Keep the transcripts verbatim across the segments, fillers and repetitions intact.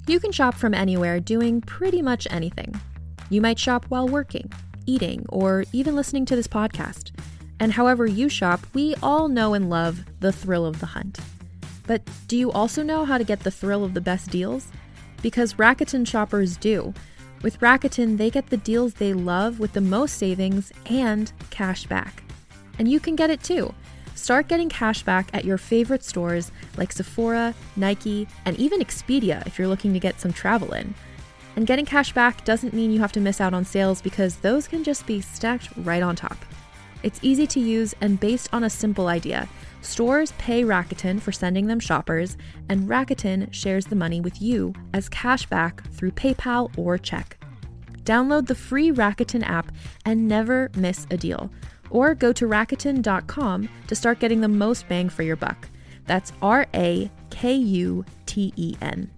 You can shop from anywhere doing pretty much anything. You might shop while working, eating, or even listening to this podcast. And however you shop, we all know and love the thrill of the hunt. But do you also know how to get the thrill of the best deals? Because Rakuten shoppers do. With Rakuten, they get the deals they love with the most savings and cash back. And you can get it too. Start getting cash back at your favorite stores like Sephora, Nike, and even Expedia if you're looking to get some travel in. And getting cash back doesn't mean you have to miss out on sales because those can just be stacked right on top. It's easy to use and based on a simple idea. Stores pay Rakuten for sending them shoppers, and Rakuten shares the money with you as cash back through PayPal or check. Download the free Rakuten app and never miss a deal. Or go to Rakuten dot com to start getting the most bang for your buck. That's R A K U T E N.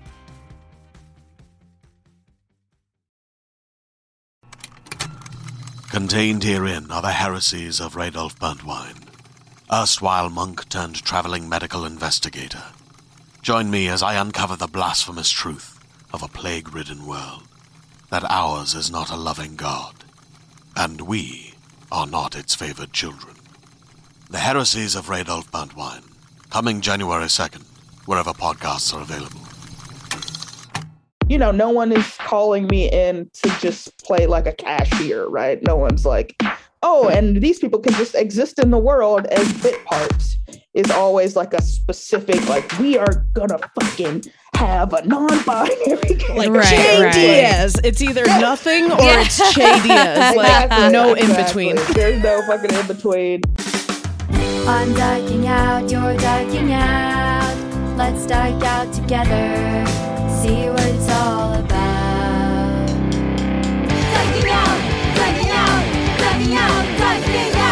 Contained herein are the heresies of Radolf Burntwine, erstwhile monk turned traveling medical investigator. Join me as I uncover the blasphemous truth of a plague-ridden world, that ours is not a loving God, and we are not its favored children. The Heresies of Radolf Burntwine, coming January second, wherever podcasts are available. You know, no one is calling me in to just play like a cashier, right? No one's like, oh, and these people can just exist in the world as bit parts. Is always like a specific, like, we are gonna fucking have a non-binary like right, Che right. Diaz. It's either Yeah. nothing or Yeah. it's Che Diaz. Like Exactly, no exactly. in between. There's no fucking in between. I'm dyking out, you're dyking out. Let's dike out together. See what it's all about. Dyking out, dyking out, dyking out, dyking out.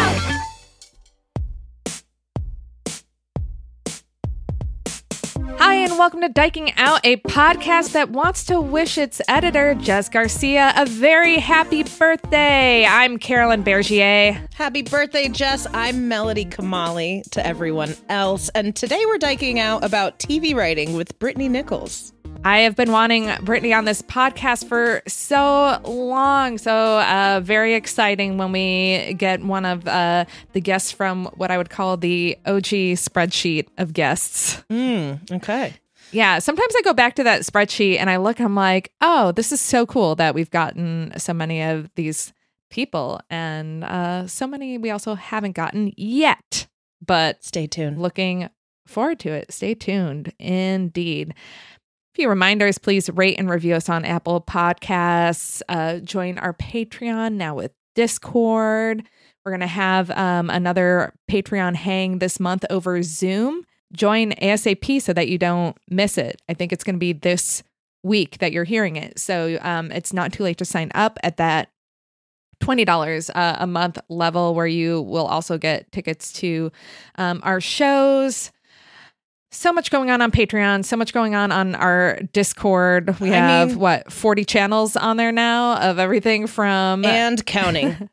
Hi, and welcome to Dyking Out, a podcast that wants to wish its editor, Jess Garcia, a very happy birthday. I'm Carolyn Bergier. Happy birthday, Jess. I'm Melody Kamali to everyone else. And today we're diking out about T V writing with Brittany Nichols. I have been wanting Brittany on this podcast for so long. So uh, very exciting when we get one of uh, the guests from what I would call the O G spreadsheet of guests. Mm, okay. Yeah, sometimes I go back to that spreadsheet and I look and I'm like, oh, this is so cool that we've gotten so many of these people and uh, so many we also haven't gotten yet. But Stay tuned. looking forward to it. Stay tuned. Indeed. A few reminders, please rate and review us on Apple Podcasts. Uh, join our Patreon now with Discord. We're going to have um, another Patreon hang this month over Zoom. Join ASAP so that you don't miss it. I think it's going to be this week that you're hearing it. So um, it's not too late to sign up at that twenty dollars uh, a month level where you will also get tickets to um, our shows. So much going on on Patreon, so much going on on our Discord. We I have, mean- what, forty channels on there now of everything from... And counting.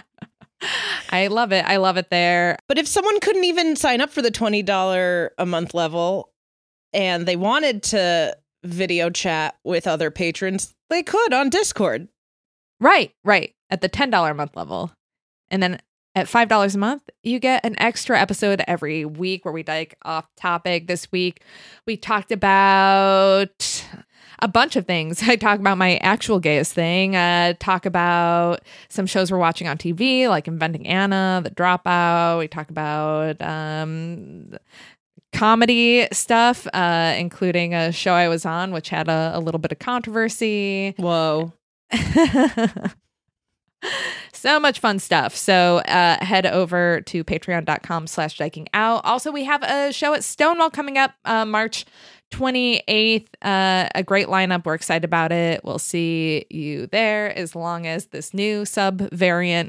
I love it. I love it there. But if someone couldn't even sign up for the twenty dollars a month level and they wanted to video chat with other patrons, they could on Discord. Right, right. At the ten dollars a month level. And then at five dollars a month, you get an extra episode every week where we dike off topic. This week, we talked about a bunch of things. I talk about my actual gayest thing, uh, talk about some shows we're watching on T V, like Inventing Anna, The Dropout. We talk about um, comedy stuff, uh, including a show I was on, which had a, a little bit of controversy. Whoa. So much fun stuff. So uh, head over to patreon.com slash diking out. Also, we have a show at Stonewall coming up uh, March twenty-eighth. Uh, a great lineup. We're excited about it. We'll see you there as long as this new sub variant.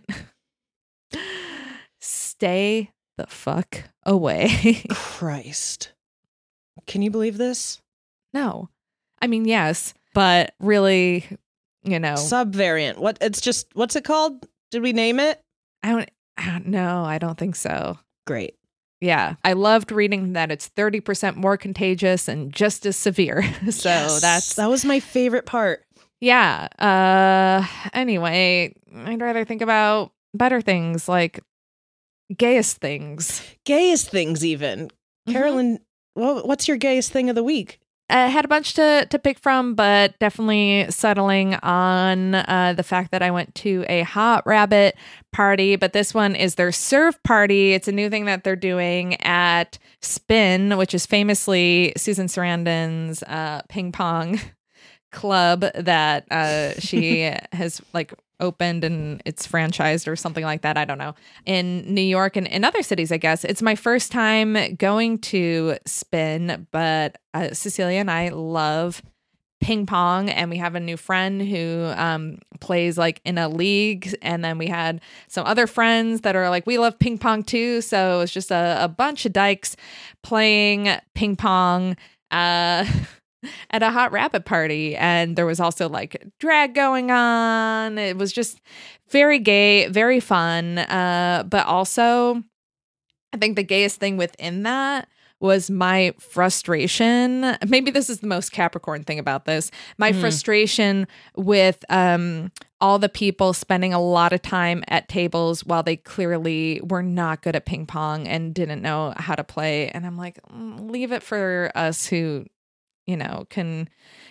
Stay the fuck away. Christ. Can you believe this? No. I mean, yes, but really, you know. Subvariant. What? It's just, what's it called? Did we name it? I don't, I don't know. I don't think so. Great. Yeah, I loved reading that it's thirty percent more contagious and just as severe. So Yes, that's, that was my favorite part. yeah. Uh, anyway, I'd rather think about better things like gayest things. Gayest things, even. Mhm. Carolyn, well, what's your gayest thing of the week? I had a bunch to, to pick from, but definitely settling on uh, the fact that I went to a Hot Rabbit party. But this one is their serve party. It's a new thing that they're doing at Spin, which is famously Susan Sarandon's uh, ping pong club that uh, she has like opened and it's franchised or something like that. I don't know. In New York and in other cities, I guess. It's my first time going to Spin, but uh, Cecilia and I love ping pong, and we have a new friend who um, plays like in a league, and then we had some other friends that are like, we love ping pong too. So it was just a, a bunch of dykes playing ping pong. Uh at a Hot Rabbit party, and there was also like drag going on. It was just very gay, very fun, uh but also I think the gayest thing within that was my frustration. Maybe this is the most Capricorn thing about this. My Mm. frustration with um all the people spending a lot of time at tables while they clearly were not good at ping pong and didn't know how to play. And I'm like, mm, leave it for us who, you know, can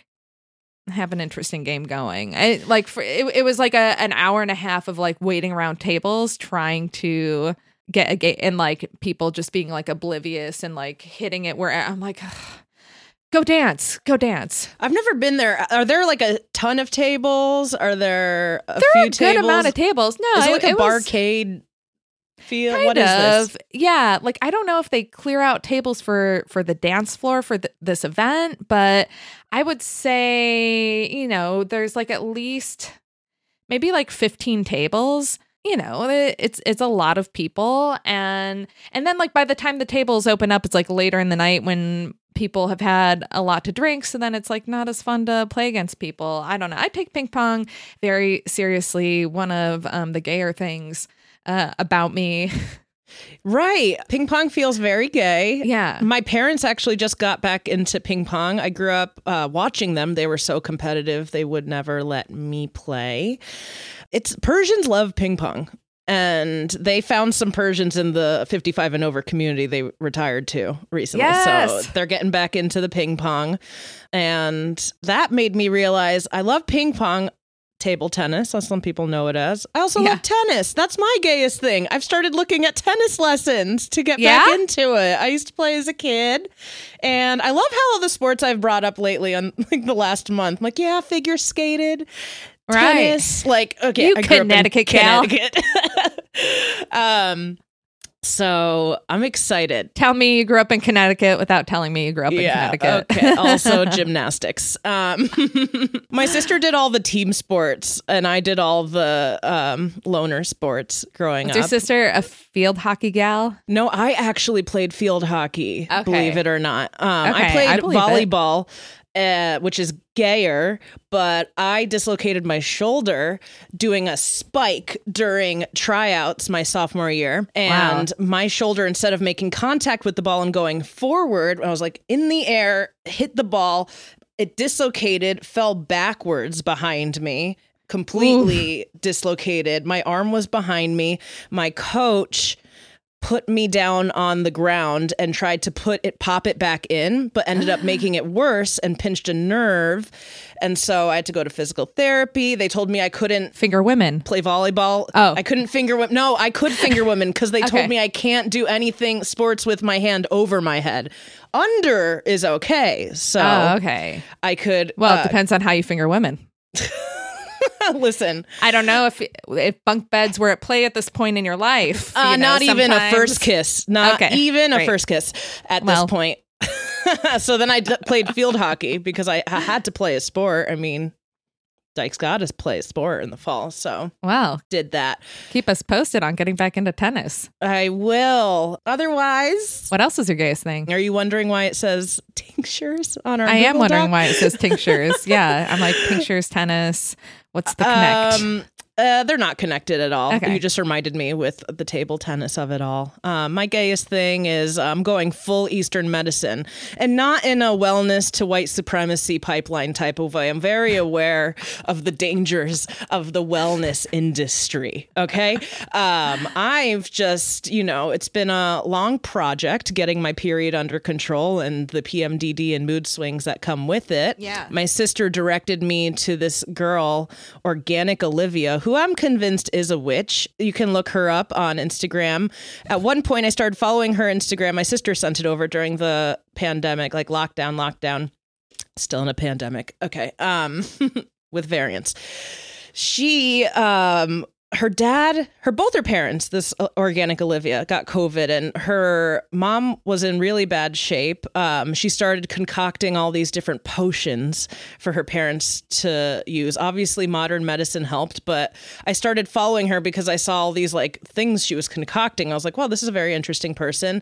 have an interesting game going. I like for it, it was like a an hour and a half of like waiting around tables trying to get a game, and like people just being like oblivious and like hitting it where I'm like, ugh, go dance, go dance. I've never been there. Are there like a ton of tables? Are there a There few are a good tables? amount of tables. No, Is it like it, a it was barcade feel? kind What is of, this? yeah. Like I don't know if they clear out tables for for the dance floor for th- this event, but I would say, you know, there's like at least maybe like fifteen tables. You know, it- it's it's a lot of people, and and then like by the time the tables open up, it's like later in the night when people have had a lot to drink, so then it's like not as fun to play against people. I don't know. I take ping pong very seriously. One of um, the gayer things uh, about me. Right. Ping pong feels very gay. Yeah. My parents actually just got back into ping pong. I grew up uh, watching them. They were so competitive, they would never let me play. It's Persians love ping pong. And they found some Persians in the fifty-five and over community they retired to recently. Yes. So they're getting back into the ping pong. And that made me realize I love ping pong. Table tennis, as some people know it as. I also Yeah. love tennis. That's my gayest thing. I've started looking at tennis lessons to get Yeah? back into it. I used to play as a kid, and I love how all the sports I've brought up lately on like the last month. I'm like, yeah, figure skated, Right. tennis. Like, okay, You I grew up in Connecticut gal. Connecticut. um, so I'm excited. Tell me you grew up in Connecticut without telling me you grew up in Connecticut. Okay. Also gymnastics. Um, my sister did all the team sports, and I did all the um, loner sports growing Was your up. sister a field hockey gal? No, I actually played field hockey, Okay. believe it or not. Um, Okay, I played I believe it. volleyball, uh, which is gayer, but I dislocated my shoulder doing a spike during tryouts my sophomore year. And my shoulder, instead of making contact with the ball and going forward, I was like in the air, hit the ball, it dislocated, fell backwards behind me, completely dislocated. My arm was behind me. My coach put me down on the ground and tried to put it, pop it back in, but ended up making it worse and pinched a nerve. And so I had to go to physical therapy. They told me I couldn't Finger women. play volleyball. Oh. I couldn't finger women. No, I could finger women because they Okay. told me I can't do anything sports with my hand over my head. Under is okay. So Oh, okay. I could, Well, uh, it depends on how you finger women. listen, I don't know if if bunk beds were at play at this point in your life. Uh, you know, not even a sometimes- first kiss. Not Okay, even a great. first kiss at Well. this point. So then I d- played field hockey because I, I had to play a sport. I mean, Dyke's got to play a sport in the fall. So Well, did that. keep us posted on getting back into tennis. I will. Otherwise, What else is your gayest thing? are you wondering why it says tinctures on our I am Google wondering Doc? why it says tinctures. Yeah, I'm like tinctures, tennis. What's the connect? Um, Uh, they're not connected at all. Okay. You just reminded me with the table tennis of it all. Um, my gayest thing is I'm um, going full Eastern medicine, and not in a wellness to white supremacy pipeline type of way. I'm very aware of the dangers of the wellness industry. Okay. Um, I've just, you know, it's been a long project getting my period under control and the P M D D and mood swings that come with it. Yeah. My sister directed me to this girl, Organic Olivia, who I'm convinced is a witch. You can look her up on Instagram. At one point, I started following her Instagram. My sister sent it over during the pandemic, like lockdown, lockdown. Still in a pandemic. Okay. Um, with variants. She, um, her dad, her both her parents, this Organic Olivia, got COVID, and her mom was in really bad shape. Um, she started concocting all these different potions for her parents to use. Obviously, modern medicine helped, but I started following her because I saw all these like things she was concocting. I was like, well, this is a very interesting person.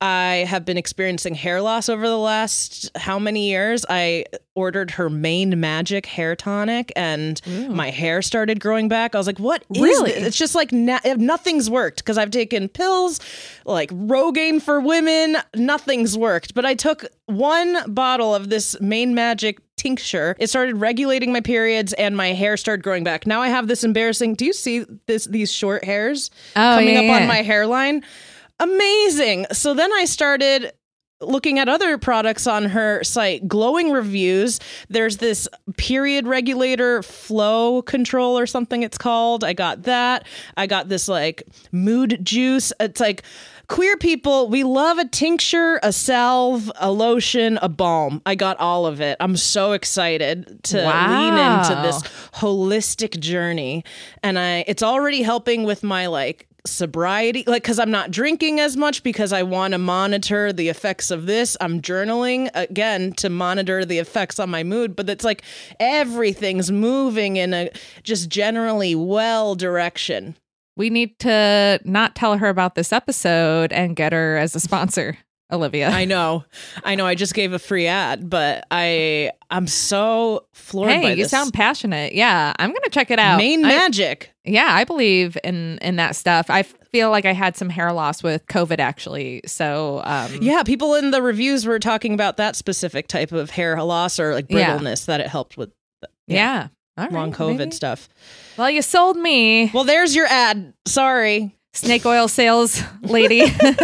I have been experiencing hair loss over the last how many years? I ordered her Main Magic hair tonic, and Ooh. my hair started growing back. I was like, what is Really? this? It's just like na- nothing's worked because I've taken pills like Rogaine for women. Nothing's worked. But I took one bottle of this Main Magic tincture. It started regulating my periods and my hair started growing back. Now I have this embarrassing, do you see this these short hairs Oh, coming yeah, up yeah. on my hairline? Amazing. So then I started looking at other products on her site, glowing reviews. There's this period regulator flow control or something it's called. I got that. I got this like mood juice. It's like queer people, we love a tincture, a salve, a lotion, a balm. I got all of it. I'm so excited to Wow. lean into this holistic journey. And I it's already helping with my like sobriety, like because I'm not drinking as much because I want to monitor the effects of this. I'm journaling again to monitor the effects on my mood, but it's like everything's moving in a just generally well direction. We need to not tell her about this episode and get her as a sponsor, Olivia. I know, I know. I just gave a free ad, but I I'm so floored Hey, by you this. sound passionate. Yeah, I'm gonna check it out. Main I- Magic. Yeah, I believe in in that stuff. I feel like I had some hair loss with COVID actually. So um Yeah, people in the reviews were talking about that specific type of hair loss or like Yeah. brittleness that it helped with. yeah. All right, long COVID maybe. stuff. Well, you sold me, Well, there's your ad. Sorry. snake oil sales lady.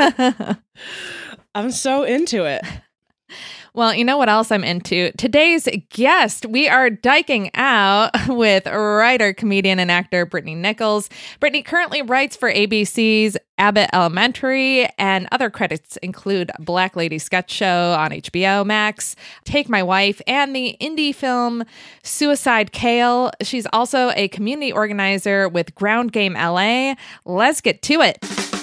I'm so into it. Well, you know what else I'm into? Today's guest, we are diking out with writer, comedian, and actor Brittany Nichols. Brittany currently writes for A B C's Abbott Elementary, and other credits include Black Lady Sketch Show on H B O Max, Take My Wife, and the indie film Suicide Kale. She's also a community organizer with Ground Game L A. Let's get to it.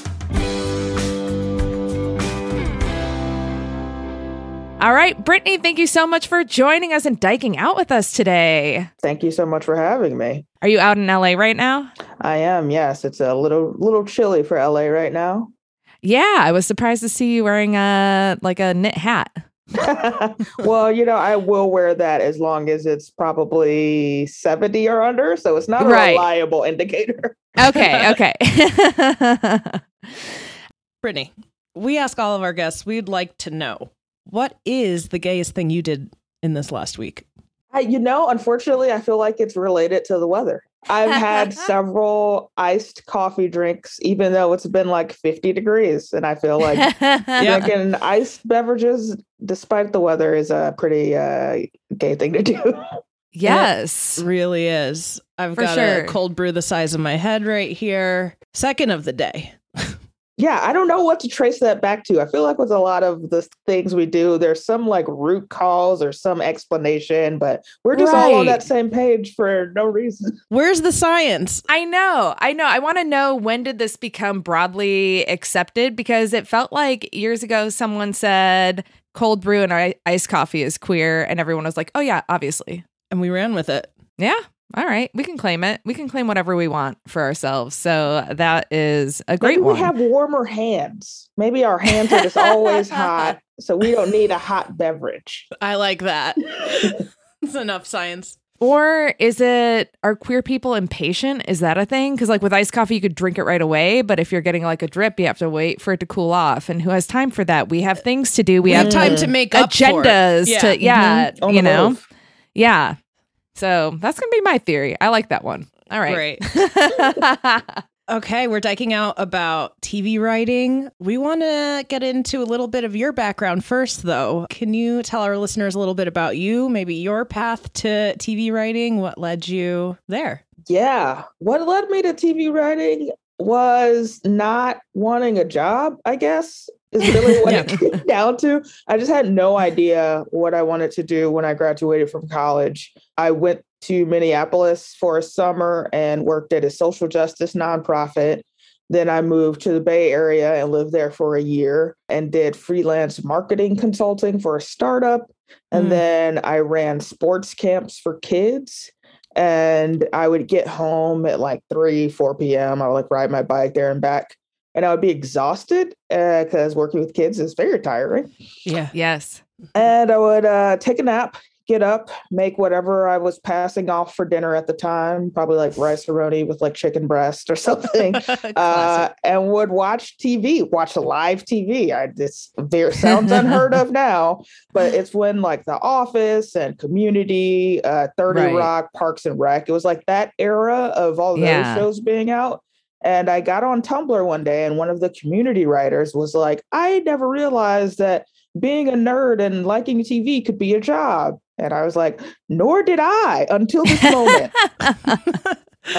All right, Brittany, thank you so much for joining us and diking out with us today. Thank you so much for having me. Are you out in L A right now? I am, yes. It's a little little chilly for L A right now. Yeah, I was surprised to see you wearing a like a knit hat. Well, you know, I will wear that as long as it's probably seventy or under, so it's not a Right. reliable indicator. Okay, okay. Brittany, we ask all of our guests, we'd like to know, what is the gayest thing you did in this last week? I, you know, unfortunately, I feel like it's related to the weather. I've had several iced coffee drinks, even though it's been like fifty degrees. And I feel like drinking iced beverages, despite the weather, is a pretty uh, gay thing to do. Yes. It really is. I've For got sure. a cold brew the size of my head right here. Second of the day. Yeah, I don't know what to trace that back to. I feel like with a lot of the things we do, there's some like root cause or some explanation, but we're just all on Right. that same page for no reason. Where's the science? I know. I know. I want to know, when did this become broadly accepted? Because it felt like years ago someone said cold brew and i- iced coffee is queer, and everyone was like, oh yeah, obviously. And we ran with it. Yeah. All right. We can claim it. We can claim whatever we want for ourselves. So that is a great Maybe we one. have warmer hands. Maybe our hands are just always hot, so we don't need a hot beverage. I like that. It's enough science. Or is it, are queer people impatient? Is that a thing? Because like with iced coffee, you could drink it right away. But if you're getting like a drip, you have to wait for it to cool off. And who has time for that? We have things to do. We, We have have time to make up for it. agendas Yeah. to, yeah, On you the know? move. Yeah. So that's going to be my theory. I like that one. All right. Great. Okay, we're diking out about T V writing. We want to get into a little bit of your background first, though. Can you tell our listeners a little bit about you, maybe your path to T V writing? What led you there? Yeah. What led me to T V writing was not wanting a job, I guess, is really what it came down to. I just had no idea what I wanted to do when I graduated from college. I went to Minneapolis for a summer and worked at a social justice nonprofit. Then I moved to the Bay Area and lived there for a year and did freelance marketing consulting for a startup. And Mm. then I ran sports camps for kids. And I would get home at like three, four p.m. I would like ride my bike there and back. And I would be exhausted because working with kids is very tiring. Yeah. Yes. And I would uh, take a nap, get up, make whatever I was passing off for dinner at the time, probably like rice roni with like chicken breast or something, uh, and would watch T V, watch live T V. I, this very sounds unheard of now, but it's when like The Office and Community, uh, thirty Right. Rock, Parks and Rec, it was like that era of all those Yeah. shows being out. And I got on Tumblr one day and one of the community writers was like, I never realized that being a nerd and liking T V could be a job. And I was like, nor did I until this moment. uh,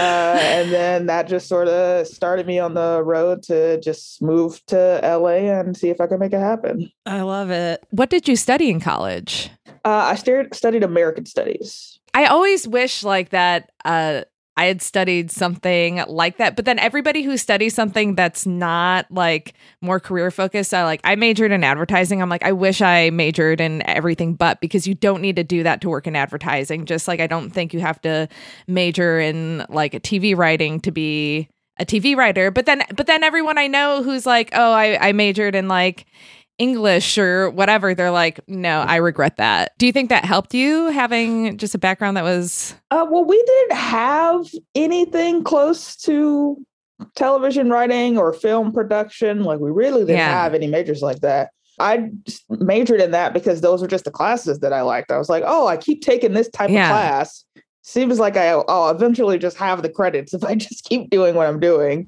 and then that just sort of started me on the road to just move to L A and see if I could make it happen. I love it. What did you study in college? Uh, I stared, studied American Studies. I always wish like that uh I had studied something like that, but then everybody who studies something that's not like more career focused, I like I majored in advertising. I'm like, I wish I majored in everything but, because you don't need to do that to work in advertising. Just like I don't think you have to major in like a T V writing to be a T V writer. But then but then everyone I know who's like, oh, I, I majored in like English or whatever, they're like, no, I regret that. Do you think that helped you having just a background that was... Uh, well, we didn't have anything close to television writing or film production. Like we really didn't Yeah. have any majors like that. I just majored in that because those were just the classes that I liked. I was like, oh, I keep taking this type Yeah. of class. Seems like I, I'll eventually just have the credits if I just keep doing what I'm doing.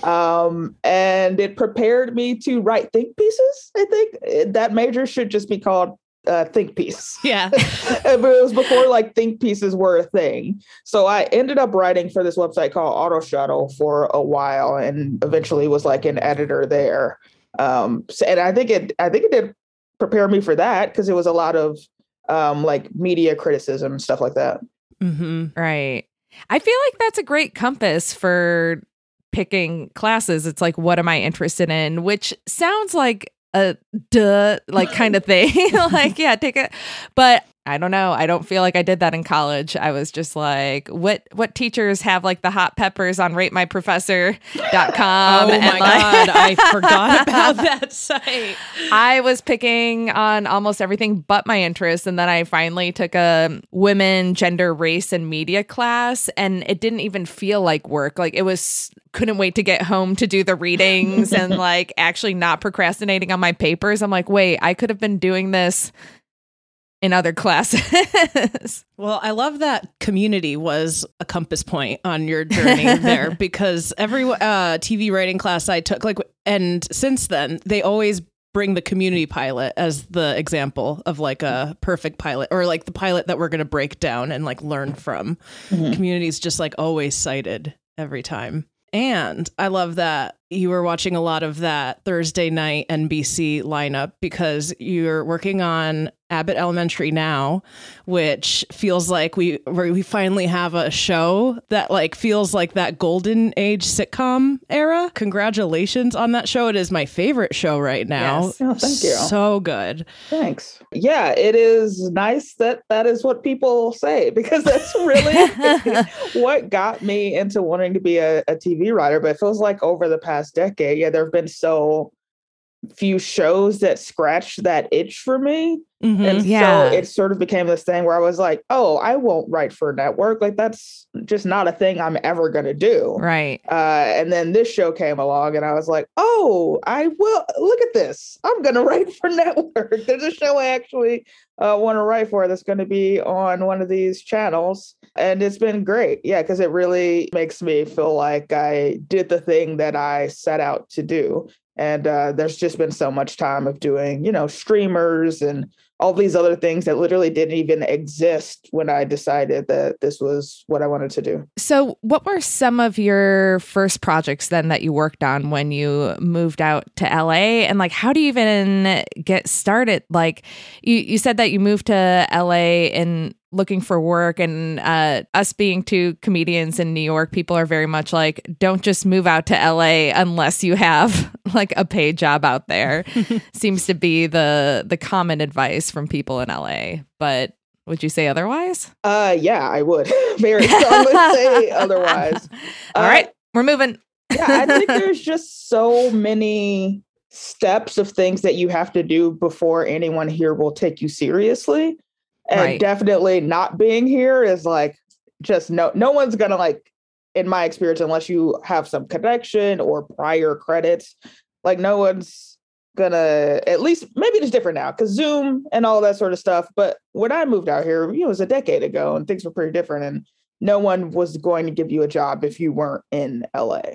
Um, and it prepared me to write think pieces. I think that major should just be called uh, think piece. Yeah. But it was before like think pieces were a thing. So I ended up writing for this website called Auto Shuttle for a while and eventually was like an editor there. Um, so, and I think it, I think it did prepare me for that because it was a lot of um, like media criticism and stuff like that. Mm-hmm. Right. I feel like that's a great compass for picking classes. It's like, what am I interested in? Which sounds like a duh, like kind of thing. Like, yeah, take it. But I don't know. I don't feel like I did that in college. I was just like, what what teachers have like the hot peppers on rate my professor dot com? Oh and my like- God. I forgot about that site. I was picking on almost everything but my interests. And then I finally took a women, gender, race, and media class. And it didn't even feel like work. Like it was, couldn't wait to get home to do the readings and like actually not procrastinating on my papers. I'm like, wait, I could have been doing this in other classes. Well, I love that Community was a compass point on your journey there because every uh, T V writing class I took, like, and since then, they always bring the Community pilot as the example of like a perfect pilot or like the pilot that we're going to break down and like learn from. Mhm. Community is just like always cited every time. And I love that you were watching a lot of that Thursday night N B C lineup because you're working on Abbott Elementary now, which feels like we we finally have a show that like feels like that golden age sitcom era. Congratulations on that show. It is my favorite show right now. Yes. Oh, thank you. So good. Thanks. Yeah, it is nice that that is what people say because that's really what got me into wanting to be a, a T V writer. But it feels like over the past decade, yeah, there have been so few shows that scratched that itch for me. Mhm. And Yeah. so it sort of became this thing where I was like, oh, I won't write for a network. Like, that's just not a thing I'm ever going to do. Right. Uh, and then this show came along and I was like, oh, I will. Look at this. I'm going to write for network. There's a show I actually uh, want to write for that's going to be on one of these channels. And it's been great. Yeah, because it really makes me feel like I did the thing that I set out to do. And uh, there's just been so much time of doing, you know, streamers and all these other things that literally didn't even exist when I decided that this was what I wanted to do. So, what were some of your first projects then that you worked on when you moved out to L A? And like, how do you even get started? Like, you, you said that you moved to L A and looking for work, and uh, us being two comedians in New York, people are very much like, don't just move out to L A unless you have like a paid job out there. Seems to be the the common advice from people in L A. But would you say otherwise? Uh, yeah, I would very strongly say otherwise. All Uh, right, we're moving. Yeah, I think there's just so many steps of things that you have to do before anyone here will take you seriously. And Right. definitely not being here is like, just no, no one's gonna, like, in my experience, unless you have some connection or prior credits, like no one's gonna, at least maybe it's different now because Zoom and all that sort of stuff. But when I moved out here, you know, it was a decade ago and things were pretty different. And no one was going to give you a job if you weren't in L A.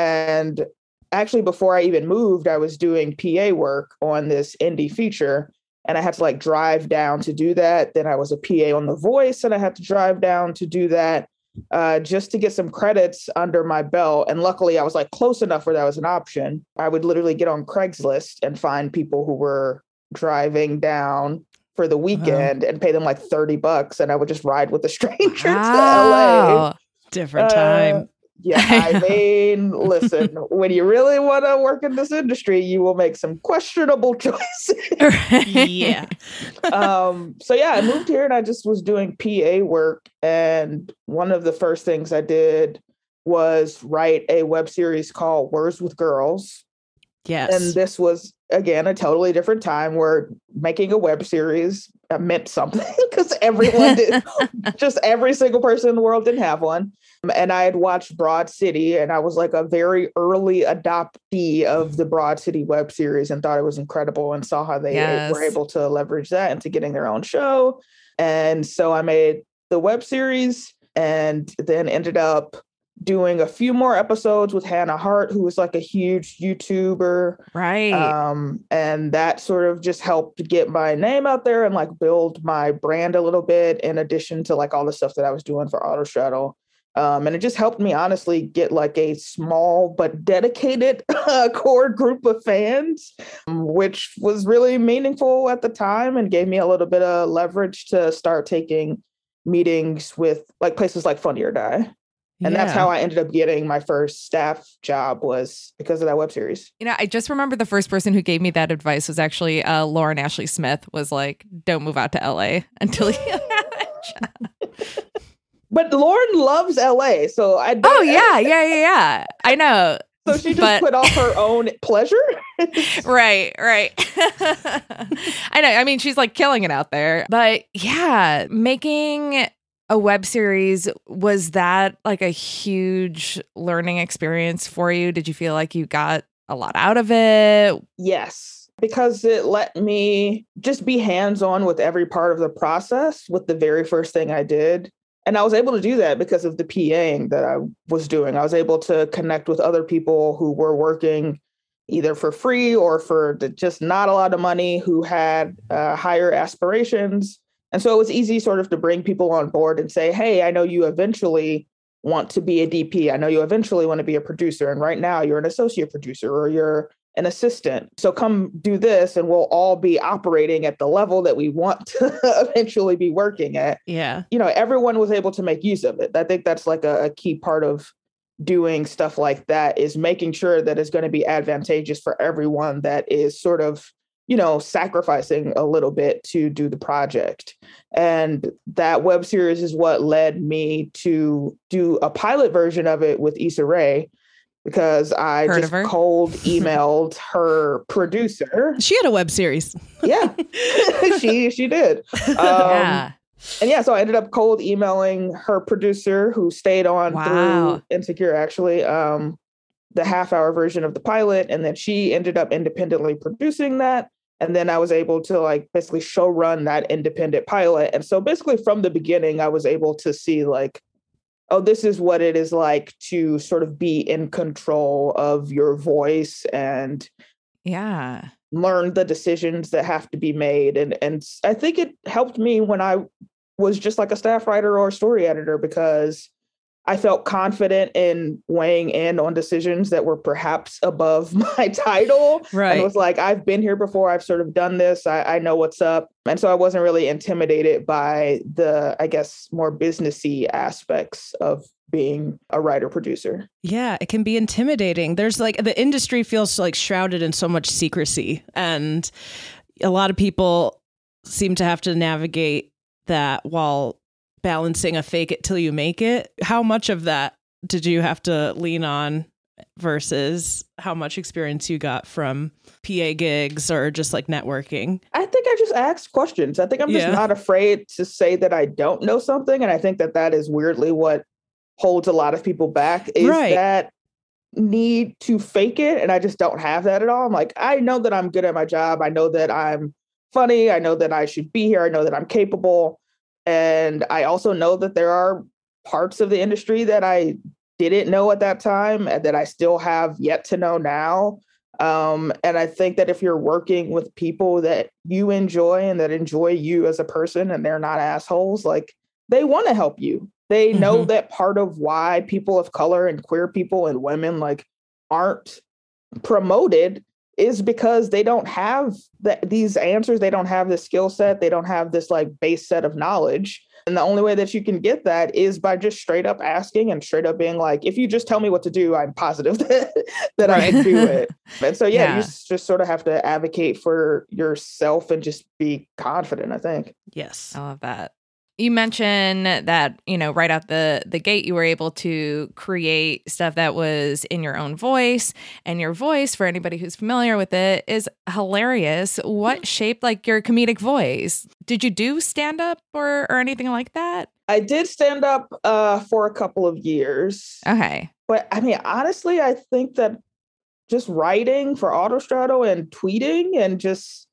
And actually, before I even moved, I was doing P A work on this indie feature. And I had to like drive down to do that. Then I was a P A on The Voice and I had to drive down to do that uh, just to get some credits under my belt. And luckily I was like close enough where that was an option. I would literally get on Craigslist and find people who were driving down for the weekend and pay them like thirty bucks. And I would just ride with a stranger to L A. Wow. Different Uh, time. Yeah, I mean, listen, when you really want to work in this industry, you will make some questionable choices. Yeah. um, so yeah, I moved here and I just was doing P A work. And one of the first things I did was write a web series called Words with Girls. Yes. And this was, again, a totally different time where making a web series uh, meant something because everyone did, just every single person in the world didn't have one. And I had watched Broad City and I was like a very early adoptee of the Broad City web series and thought it was incredible and saw how they Yes. were able to leverage that into getting their own show. And so I made the web series and then ended up doing a few more episodes with Hannah Hart, who was like a huge YouTuber. Right. Um, and that sort of just helped get my name out there and like build my brand a little bit in addition to like all the stuff that I was doing for Autostraddle. Um, and it just helped me honestly get like a small but dedicated uh, core group of fans, um, which was really meaningful at the time and gave me a little bit of leverage to start taking meetings with like places like Funny or Die. And that's Yeah. how I ended up getting my first staff job, was because of that web series. You know, I just remember the first person who gave me that advice was actually uh, Lauren Ashley Smith. Was like, don't move out to L A until you have a job. But Lauren loves L A, so I don't, Oh yeah, yeah, yeah, yeah. I know. So she just but- put off her own pleasure. Right, right. I know. I mean, she's like killing it out there. But yeah, making a web series, was that like a huge learning experience for you? Did you feel like you got a lot out of it? Yes, because it let me just be hands-on with every part of the process with the very first thing I did. And I was able to do that because of the PAing that I was doing. I was able to connect with other people who were working either for free or for the, just not a lot of money, who had uh, higher aspirations. And so it was easy sort of to bring people on board and say, hey, I know you eventually want to be a D P. I know you eventually want to be a producer. And right now you're an associate producer or you're an assistant. So come do this and we'll all be operating at the level that we want to eventually be working at. Yeah. You know, everyone was able to make use of it. I think that's like a, a key part of doing stuff like that, is making sure that it's going to be advantageous for everyone that is sort of, you know, sacrificing a little bit to do the project. And that web series is what led me to do a pilot version of it with Issa Rae. because I Heard just of her? cold emailed her producer. She had a web series. Yeah, she she did. Um, yeah. And yeah, so I ended up cold emailing her producer, who stayed on Wow. through Insecure, actually, um, the half hour version of the pilot. And then she ended up independently producing that. And then I was able to like basically show run that independent pilot. And so basically from the beginning, I was able to see like, oh, this is what it is like to sort of be in control of your voice and Yeah. learn the decisions that have to be made. And and I think it helped me when I was just like a staff writer or a story editor, because I felt confident in weighing in on decisions that were perhaps above my title. Right. And it was like, I've been here before. I've sort of done this. I, I know what's up. And so I wasn't really intimidated by the, I guess, more businessy aspects of being a writer producer. Yeah, it can be intimidating. There's like the industry feels like shrouded in so much secrecy, and a lot of people seem to have to navigate that while balancing a fake it till you make it. How much of that did you have to lean on versus how much experience you got from P A gigs or just like networking? I think I just asked questions. I think I'm just Yeah. not afraid to say that I don't know something. And I think that that is weirdly what holds a lot of people back, is Right. that need to fake it. And I just don't have that at all. I'm like, I know that I'm good at my job. I know that I'm funny. I know that I should be here. I know that I'm capable. And I also know that there are parts of the industry that I didn't know at that time and that I still have yet to know now. Um, and I think that if you're working with people that you enjoy and that enjoy you as a person and they're not assholes, like they want to help you. They know Mhm. that part of why people of color and queer people and women like aren't promoted is because they don't have that these answers. They don't have this skill set. They don't have this like base set of knowledge. And the only way that you can get that is by just straight up asking and straight up being like, if you just tell me what to do, I'm positive that, that I can do it. And so, yeah, Yeah. you just, just sort of have to advocate for yourself and just be confident, I think. Yes. I love that. You mentioned that, you know, right out the, the gate, you were able to create stuff that was in your own voice. And your voice, for anybody who's familiar with it, is hilarious. What shaped like your comedic voice? Did you do stand up or, or anything like that? I did stand up uh, for a couple of years. Okay. But I mean, honestly, I think that just writing for Autostrato and tweeting and just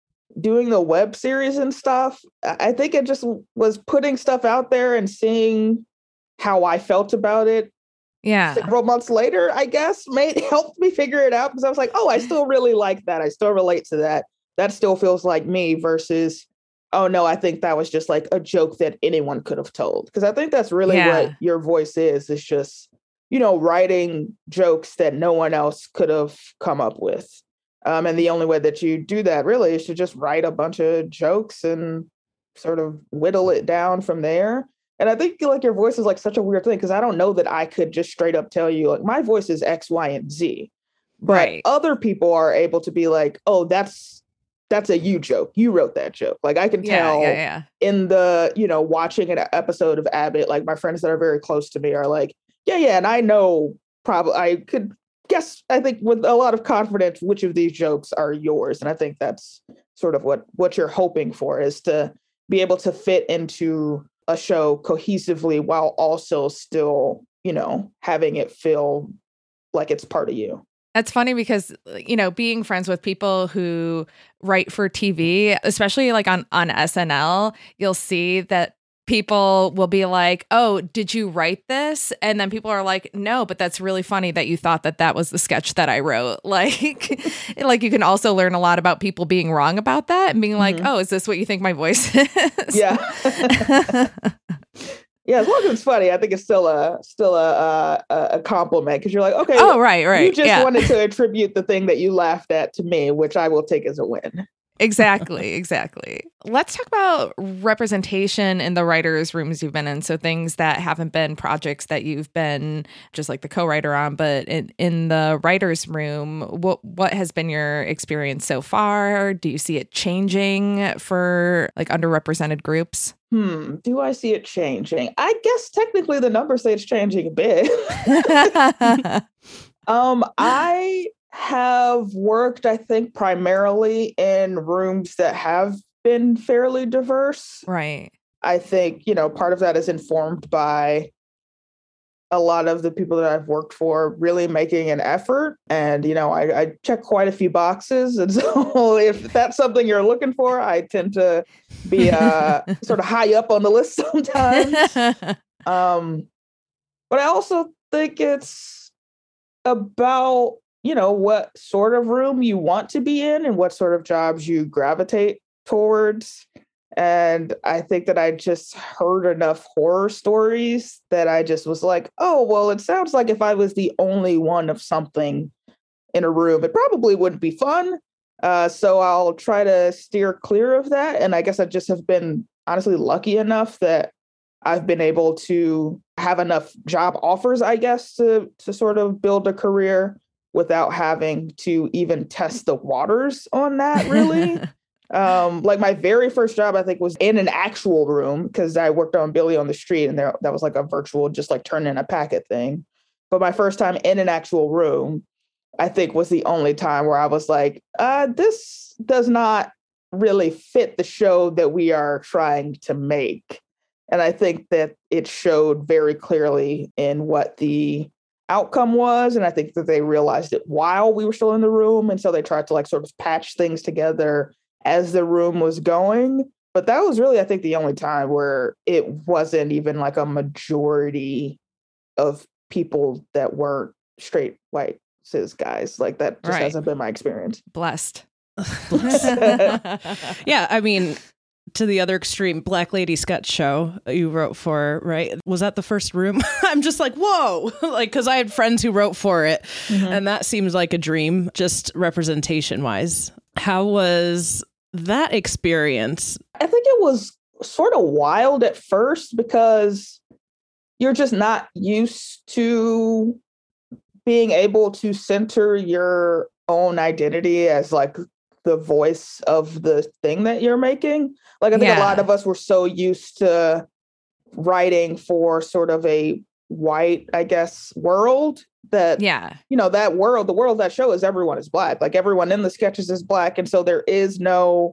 doing the web series and stuff, I think it just was putting stuff out there and seeing how I felt about it. Yeah. Several months later, I guess, made helped me figure it out, because I was like, oh, I still really like that. I still relate to that. That still feels like me versus, oh no, I think that was just like a joke that anyone could have told. Because I think that's really Yeah. what your voice is. It's just, you know, writing jokes that no one else could have come up with. Um, and the only way that you do that really is to just write a bunch of jokes and sort of whittle it down from there. And I think like your voice is like such a weird thing, because I don't know that I could just straight up tell you like my voice is X, Y, and Z. But Right. other people are able to be like, oh, that's that's a you joke. You wrote that joke. Like I can Yeah. tell Yeah. Yeah. in the, you know, watching an episode of Abbott, like my friends that are very close to me are like, yeah, yeah. And I know probably I could guess, I think with a lot of confidence, which of these jokes are yours. And I think that's sort of what, what you're hoping for, is to be able to fit into a show cohesively while also still, you know, having it feel like it's part of you. That's funny because, you know, being friends with people who write for T V, especially like on, on S N L, you'll see that people will be like, oh, did you write this? And then people are like, no, but that's really funny that you thought that that was the sketch that I wrote. Like, like you can also learn a lot about people being wrong about that and being like, Mhm. oh, is this what you think my voice is? Yeah. Yeah, as long as it's funny, I think it's still a still a a, a compliment, because you're like, okay, Oh, right, right. you just yeah. wanted to attribute the thing that you laughed at to me, which I will take as a win. Exactly, exactly. Let's talk about representation in the writers' rooms you've been in. So things that haven't been projects that you've been just like the co-writer on, but in, in the writers' room, what what has been your experience so far? Do you see it changing for like underrepresented groups? Hmm. Do I see it changing? I guess technically the numbers say it's changing a bit. Um, I have worked, I think, primarily in rooms that have been fairly diverse. Right. I think, you know, part of that is informed by a lot of the people that I've worked for really making an effort. And, you know, I, I check quite a few boxes. And so if that's something you're looking for, I tend to be uh, sort of high up on the list sometimes. um, but I also think it's about, you know, what sort of room you want to be in and what sort of jobs you gravitate towards. And I think that I just heard enough horror stories that I just was like, oh, well, it sounds like if I was the only one of something in a room, it probably wouldn't be fun. Uh, so I'll try to steer clear of that. And I guess I just have been honestly lucky enough that I've been able to have enough job offers, I guess, to, to sort of build a career without having to even test the waters on that, really. Um, like my very first job, I think, was in an actual room because I worked on Billy on the Street, and there that was like a virtual, just like turn in a packet thing. But my first time in an actual room, I think, was the only time where I was like, uh, this does not really fit the show that we are trying to make. And I think that it showed very clearly in what the outcome was. And I think that they realized it while we were still in the room. And so they tried to like sort of patch things together as the room was going. But that was really, I think, the only time where it wasn't even like a majority of people that weren't straight white cis guys. Like that just Right. hasn't been my experience. Blessed. Yeah, I mean, to the other extreme, Black Lady sketch show you wrote for, right? Was that the first room? I'm just like, whoa, like, because I had friends who wrote for it, Mm-hmm. and that seems like a dream, just representation wise. How was that experience? I think it was sort of wild at first because you're just not used to being able to center your own identity as like the voice of the thing that you're making. Like I think Yeah. a lot of us were so used to writing for sort of a white, I guess, world that, Yeah. you know, that world, the world of that show is everyone is Black. Like everyone in the sketches is Black. And so there is no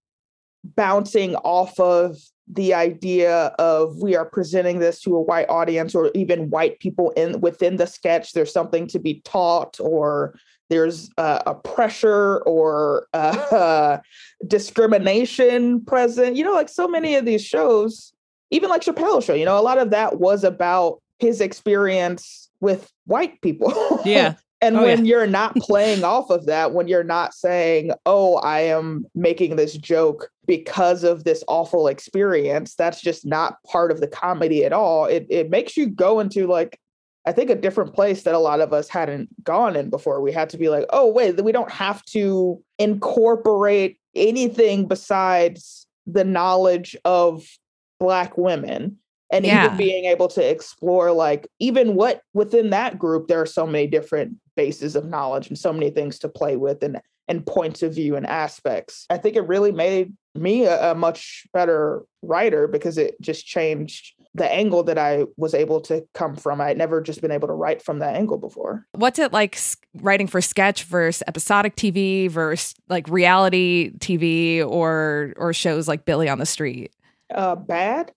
bouncing off of the idea of we are presenting this to a white audience or even white people in within the sketch. There's something to be taught, or there's uh, a pressure or uh, discrimination present. You know, like so many of these shows, even like Chappelle's show, you know, a lot of that was about his experience with white people. Yeah. And Oh, when yeah. you're not playing off of that, when you're not saying, oh, I am making this joke because of this awful experience, that's just not part of the comedy at all. It it makes you go into like, I think, a different place that a lot of us hadn't gone in before. We had to be like, oh, wait, we don't have to incorporate anything besides the knowledge of Black women. And Yeah. even being able to explore, like, even what within that group, there are so many different bases of knowledge and so many things to play with and, and points of view and aspects. I think it really made me a, a much better writer because it just changed the angle that I was able to come from. I had never just been able to write from that angle before. What's it like s- writing for sketch versus episodic T V versus like reality T V or or shows like Billy on the Street? Uh, bad.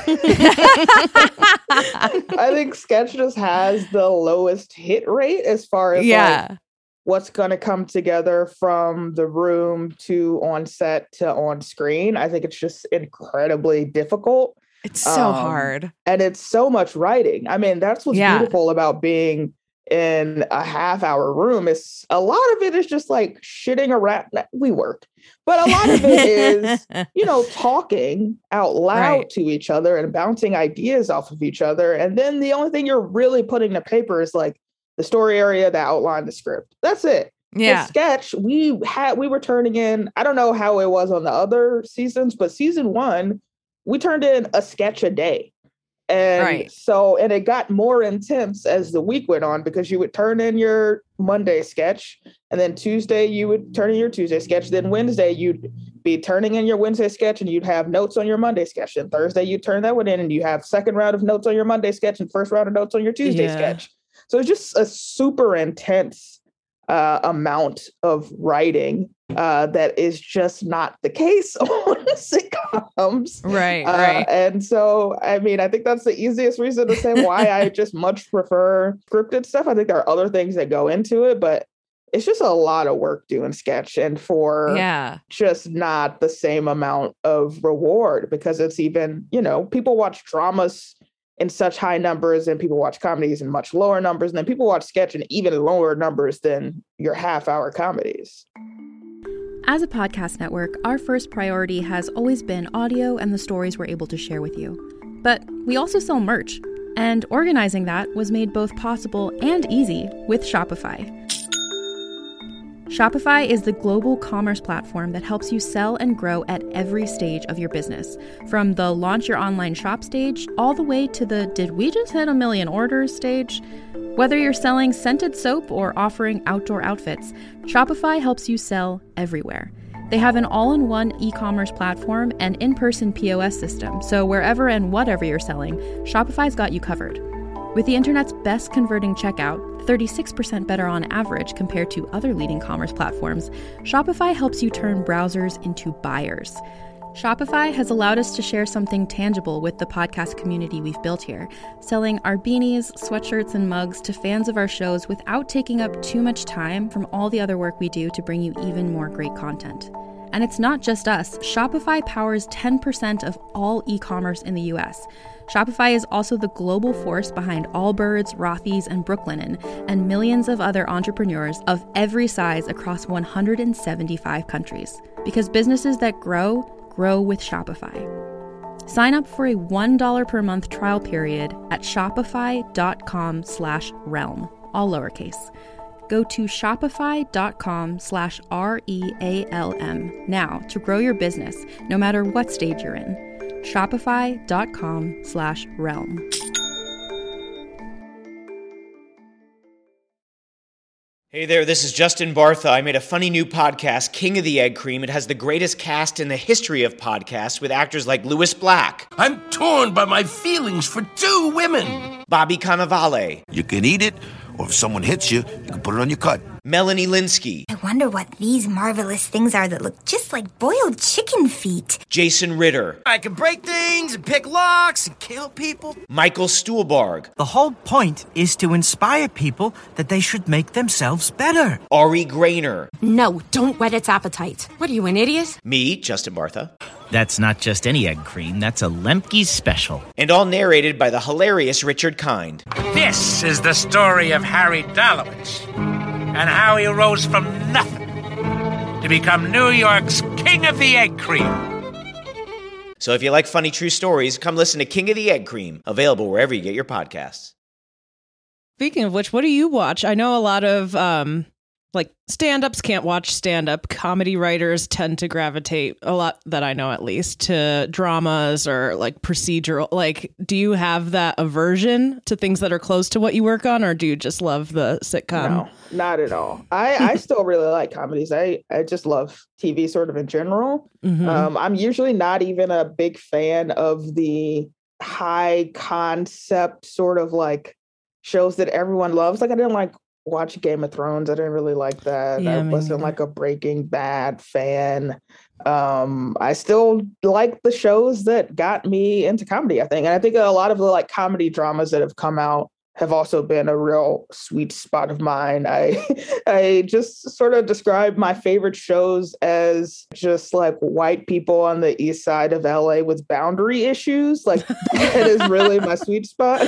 I think sketch just has the lowest hit rate as far as Yeah. like what's going to come together from the room to on set to on screen. I think it's just incredibly difficult. It's so Um, hard. And it's so much writing. I mean, that's what's Yeah. beautiful about being in a half hour room. Is a lot of it is just like shitting around. We work, but a lot of it is, you know, talking out loud Right. to each other and bouncing ideas off of each other. And then the only thing you're really putting to paper is like the story area, the outline, the script. That's it. Yeah. The sketch, we had, we were turning in, I don't know how it was on the other seasons, but season one, we turned in a sketch a day. And Right. so, and it got more intense as the week went on because you would turn in your Monday sketch, and then Tuesday you would turn in your Tuesday sketch. Then Wednesday you'd be turning in your Wednesday sketch, and you'd have notes on your Monday sketch. And Thursday you turn that one in, and you have second round of notes on your Monday sketch and first round of notes on your Tuesday Yeah. sketch. So it's just a super intense uh, amount of writing uh, that is just not the case on sitcoms. Right, uh, right. And so, I mean, I think that's the easiest reason to say why I just much prefer scripted stuff. I think there are other things that go into it, but it's just a lot of work doing sketch and for Yeah. just not the same amount of reward, because it's even, you know, people watch dramas in such high numbers and people watch comedies in much lower numbers, and then people watch sketch in even lower numbers than your half hour comedies. As a podcast network, our first priority has always been audio and the stories we're able to share with you. But we also sell merch, and organizing that was made both possible and easy with Shopify. Shopify is the global commerce platform that helps you sell and grow at every stage of your business, from the launch your online shop stage all the way to the did we just hit a million orders stage. Whether you're selling scented soap or offering outdoor outfits, Shopify helps you sell everywhere. They have an all-in-one e-commerce platform and in-person P O S system, so wherever and whatever you're selling, Shopify's got you covered. With the internet's best converting checkout, thirty-six percent better on average compared to other leading commerce platforms, Shopify helps you turn browsers into buyers. Shopify has allowed us to share something tangible with the podcast community we've built here, selling our beanies, sweatshirts, and mugs to fans of our shows without taking up too much time from all the other work we do to bring you even more great content. And it's not just us. Shopify powers ten percent of all e-commerce in the U S. Shopify is also the global force behind Allbirds, Rothy's, and Brooklinen, and millions of other entrepreneurs of every size across one hundred seventy-five countries. Because businesses that grow, grow with Shopify. Sign up for a one dollar per month trial period at shopify.com slash realm, all lowercase. Go to shopify.com slash R E A L M now to grow your business, no matter what stage you're in. Shopify.com slash realm. Hey there, this is Justin Bartha. I made a funny new podcast, King of the Egg Cream. It has the greatest cast in the history of podcasts with actors like Louis Black. I'm torn by my feelings for two women. Bobby Cannavale. You can eat it, or if someone hits you, you can put it on your cut. Melanie Linsky. I wonder what these marvelous things are that look just like boiled chicken feet. Jason Ritter. I can break things and pick locks and kill people. Michael Stuhlbarg. The whole point is to inspire people that they should make themselves better. Ari Grainer. No, don't whet its appetite. What are you, an idiot? Me, Justin Bartha. That's not just any egg cream, that's a Lemke's special. And all narrated by the hilarious Richard Kind. This is the story of Harry Dalowitz and how he rose from nothing to become New York's King of the Egg Cream. So if you like funny true stories, come listen to King of the Egg Cream, available wherever you get your podcasts. Speaking of which, what do you watch? I know a lot of um, like stand-ups can't watch stand-up. Comedy writers tend to gravitate, a lot that I know at least, to dramas or like procedural. Like, do you have that aversion to things that are close to what you work on, or do you just love the sitcom? No, not at all. I, I still really like comedies. I, I just love T V sort of in general. Mm-hmm. Um, I'm usually not even a big fan of the high concept sort of like shows that everyone loves. Like I didn't like watch Game of Thrones. I didn't really like that. Yeah, I wasn't neither. like a Breaking Bad fan. Um, I still like the shows that got me into comedy, I think. And I think a lot of the like comedy dramas that have come out have also been a real sweet spot of mine. I I just sort of describe my favorite shows as just like white people on the east side of L A with boundary issues. Like that is really my sweet spot.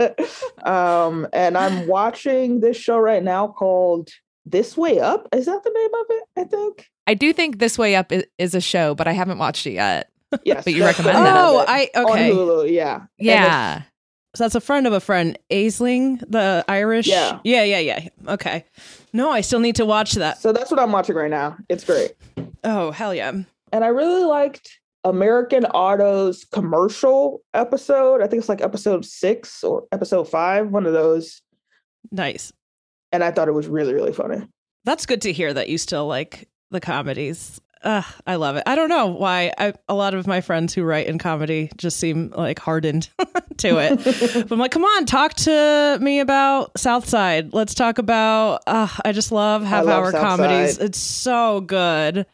um, and I'm watching this show right now called This Way Up. Is that the name of it? I think. I do think This Way Up is, is a show, but I haven't watched it yet. Yes, but you that's recommend the that. name of Oh, it. I okay. On Hulu, yeah. Yeah. So that's a friend of a friend, Aisling, the Irish. Yeah. yeah, yeah, yeah. Okay. No, I still need to watch that. So that's what I'm watching right now. It's great. Oh, hell yeah. And I really liked American Auto's commercial episode. I think it's like episode six or episode five, one of those. Nice. And I thought it was really, really funny. That's good to hear that you still like the comedies. Uh, I love it. I don't know why. I, a lot of my friends who write in comedy just seem like hardened to to it. But I'm like, come on, talk to me about South Side. Let's talk about, uh, I just love half hour comedies. It's so good.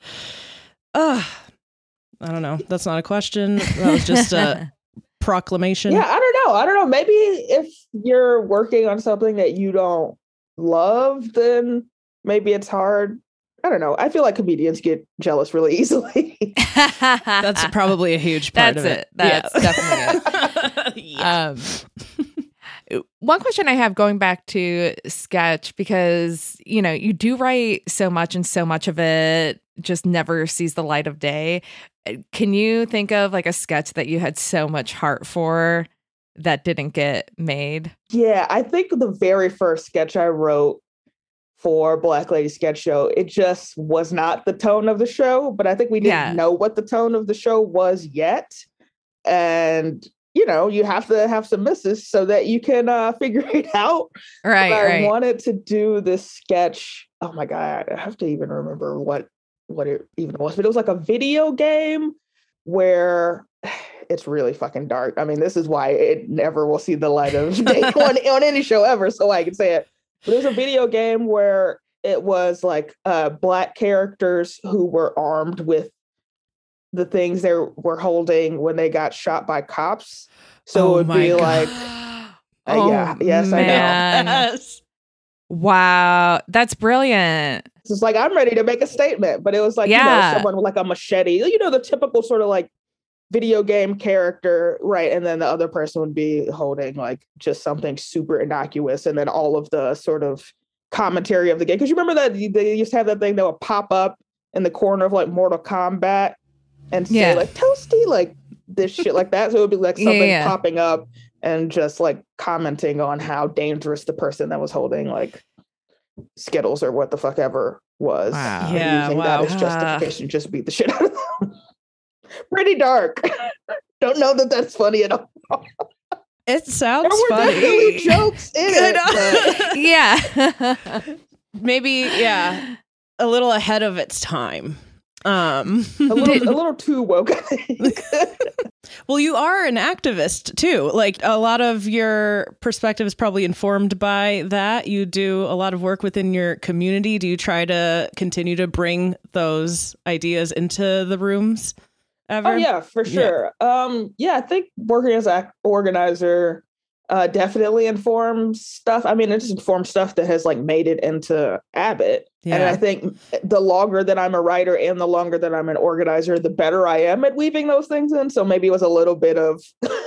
Uh, I don't know. That's not a question. That was just a proclamation. Yeah, I don't know. I don't know. Maybe if you're working on something that you don't love, then maybe it's hard. I don't know. I feel like comedians get jealous really easily. That's probably a huge part That's of it. it. That's yeah. definitely it. yeah. Um, one question I have going back to sketch, because, you know, you do write so much and so much of it just never sees the light of day. Can you think of like a sketch that you had so much heart for that didn't get made? Yeah, I think the very first sketch I wrote for Black Lady Sketch Show, it just was not the tone of the show, but I think we didn't Yeah. know what the tone of the show was yet. And, you know, you have to have some misses so that you can uh, figure it out. Right, but I right. wanted to do this sketch. Oh my God, I have to even remember what, what it even was, but it was like a video game where it's really fucking dark. I mean, this is why it never will see the light of day on, on any show ever, so I can say it. But it was a video game where it was like uh, black characters who were armed with the things they were holding when they got shot by cops. So Oh it would my be God. like, uh, yeah, Oh, yes, man. I know. Yes. Wow, that's brilliant. It's like, I'm ready to make a statement, but it was like, Yeah. you know, someone with like a machete, you know, the typical sort of like video game character, right? And then the other person would be holding like just something super innocuous, and then all of the sort of commentary of the game. Because you remember that they used to have that thing that would pop up in the corner of like Mortal Kombat and say Yeah. like toasty, like this shit like that. So it would be like Yeah, something yeah. popping up and just like commenting on how dangerous the person that was holding like Skittles or what the fuck ever was. Wow. And Yeah, using wow. that as justification, just beat the shit out of them. Pretty dark. Don't know that that's funny at all. It sounds There were funny. definitely jokes in Good. it. but- Yeah. Maybe, yeah, a little ahead of its time. Um, a little, a little too woke, I think. well, you are an activist too. Like a lot of your perspective is probably informed by that. You do a lot of work within your community. Do you try to continue to bring those ideas into the rooms ever? Oh yeah, for sure. Yeah. Um, yeah, I think working as an organizer uh, definitely informs stuff. I mean, it just informs stuff that has like made it into Abbott. Yeah. And I think the longer that I'm a writer and the longer that I'm an organizer, the better I am at weaving those things in. So maybe it was a little bit of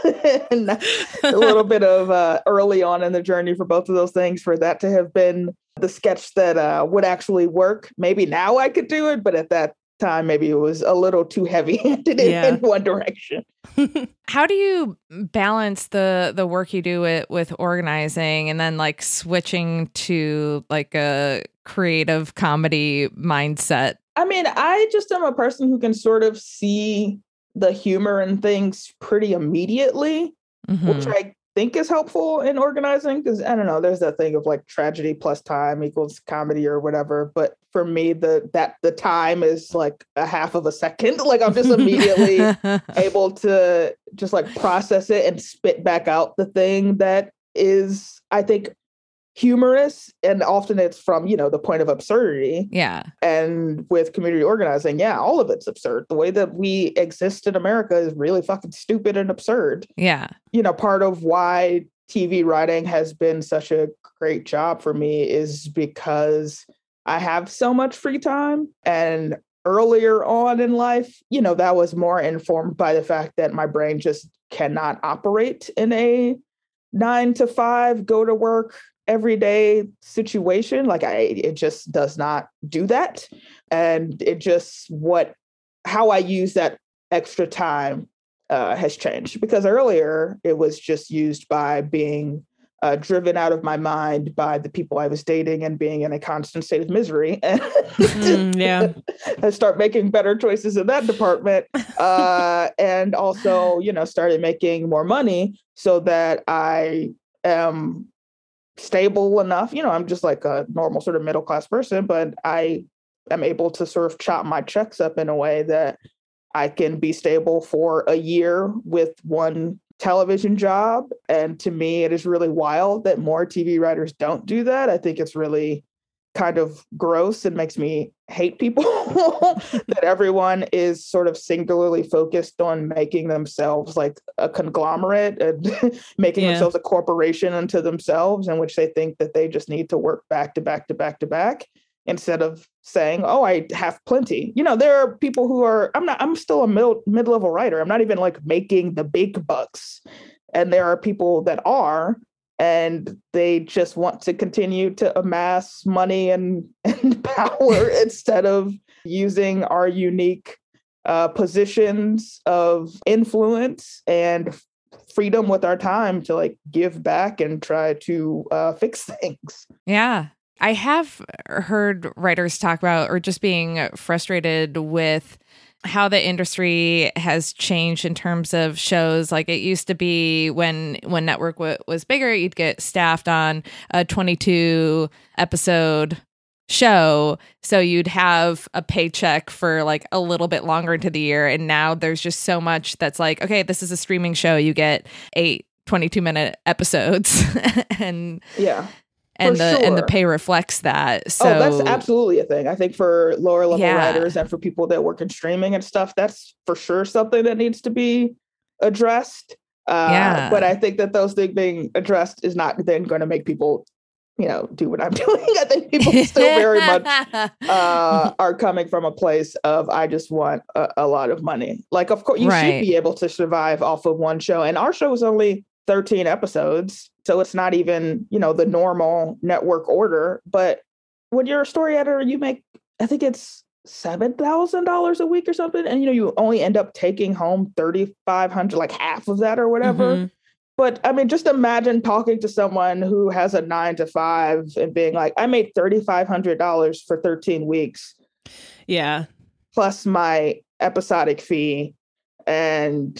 a little bit of uh, early on in the journey for both of those things for that to have been the sketch that uh, would actually work. Maybe now I could do it, but at that time, maybe it was a little too heavy-handed in, Yeah. in one direction. How do you balance the the work you do with, with organizing and then like switching to like a creative comedy mindset? I mean, I just am a person who can sort of see the humor in things pretty immediately, Mhm. which I think is helpful in organizing. Because I don't know, there's that thing of like tragedy plus time equals comedy or whatever. But for me, the that the time is like a half of a second. Like I'm just immediately able to just like process it and spit back out the thing that is, I think, humorous. And often it's from, you know, the point of absurdity. Yeah. And with community organizing, yeah, all of it's absurd. The way that we exist in America is really fucking stupid and absurd. Yeah. You know, part of why T V writing has been such a great job for me is because I have so much free time. And earlier on in life, you know, that was more informed by the fact that my brain just cannot operate in a nine to five, go to work every day situation. Like I, it just does not do that. And it just, what, how I use that extra time uh, has changed, because earlier it was just used by being uh, driven out of my mind by the people I was dating and being in a constant state of misery. Mm, yeah. I start making better choices in that department. Uh, and also, you know, started making more money so that I am stable enough. You know, I'm just like a normal sort of middle class person, but I am able to sort of chop my checks up in a way that I can be stable for a year with one television job. And to me, it is really wild that more T V writers don't do that. I think it's really kind of gross and makes me hate people that everyone is sort of singularly focused on making themselves like a conglomerate and making Yeah. themselves a corporation unto themselves, in which they think that they just need to work back to back to back to back instead of saying, oh, I have plenty. You know, there are people who are, I'm not, I'm still a middle, mid-level writer. I'm not even like making the big bucks. And there are people that are, and they just want to continue to amass money and, and power instead of using our unique uh, positions of influence and freedom with our time to like give back and try to uh, fix things. Yeah. I have heard writers talk about, or just being frustrated with how the industry has changed in terms of shows. Like it used to be when when network w- was bigger, you'd get staffed on a twenty-two episode show, so you'd have a paycheck for like a little bit longer into the year. And now there's just so much that's like, okay, this is a streaming show, you get eight twenty-two minute episodes and yeah and For the and the sure. pay reflects that. So Oh, that's absolutely a thing. I think for lower level Yeah. writers and for people that work in streaming and stuff, that's for sure something that needs to be addressed. Uh, Yeah. But I think that those things being addressed is not then going to make people, you know, do what I'm doing. I think people still very much uh, are coming from a place of, I just want a, a lot of money. Like, of course, you Right. should be able to survive off of one show. And our show is only thirteen episodes. So it's not even, you know, the normal network order. But when you're a story editor, you make, I think it's seven thousand dollars a week or something. And, you know, you only end up taking home thirty-five hundred, like half of that or whatever. Mhm. But I mean, just imagine talking to someone who has a nine to five and being like, I made thirty-five hundred dollars for thirteen weeks Yeah. plus my episodic fee. And,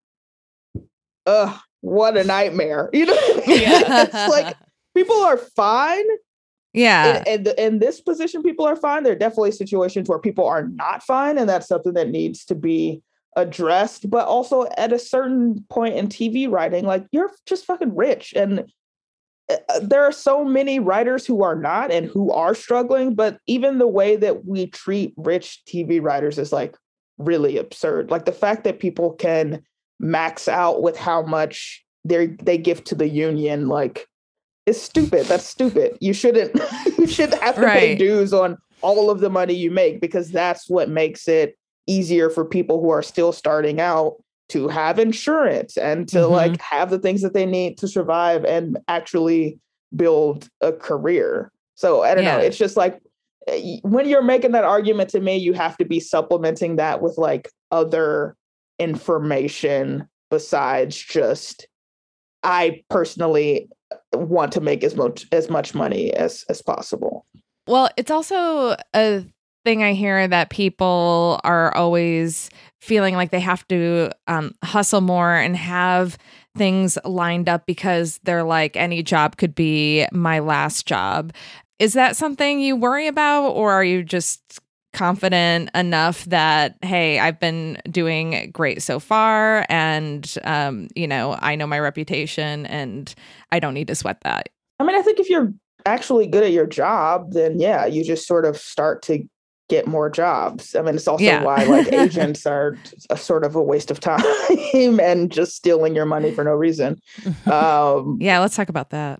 ugh, what a nightmare. You know, Yeah. it's like people are fine. yeah. In, in, in this position, people are fine. There are definitely situations where people are not fine. And that's something that needs to be addressed. But also at a certain point in T V writing, like you're just fucking rich. And uh, there are so many writers who are not and who are struggling. But even the way that we treat rich T V writers is like really absurd. Like the fact that people can max out with how much they they give to the union, like, is stupid. That's stupid. You shouldn't you shouldn't have to pay Right. dues on all of the money you make, because that's what makes it easier for people who are still starting out to have insurance and to Mhm. like have the things that they need to survive and actually build a career. So I don't know. Yeah. It's just like eh, when you're making that argument to me, you have to be supplementing that with like other information besides just, I personally want to make as much as much money as as possible. Well, it's also a thing I hear that people are always feeling like they have to um, hustle more and have things lined up because they're like, any job could be my last job. Is that something you worry about, or are you just confident enough that, hey, I've been doing great so far, and um, you know, I know my reputation and I don't need to sweat that? I mean, I think if you're actually good at your job, then yeah, you just sort of start to get more jobs. I mean, it's also Yeah. why like agents are a sort of a waste of time and just stealing your money for no reason. Um, Yeah, let's talk about that.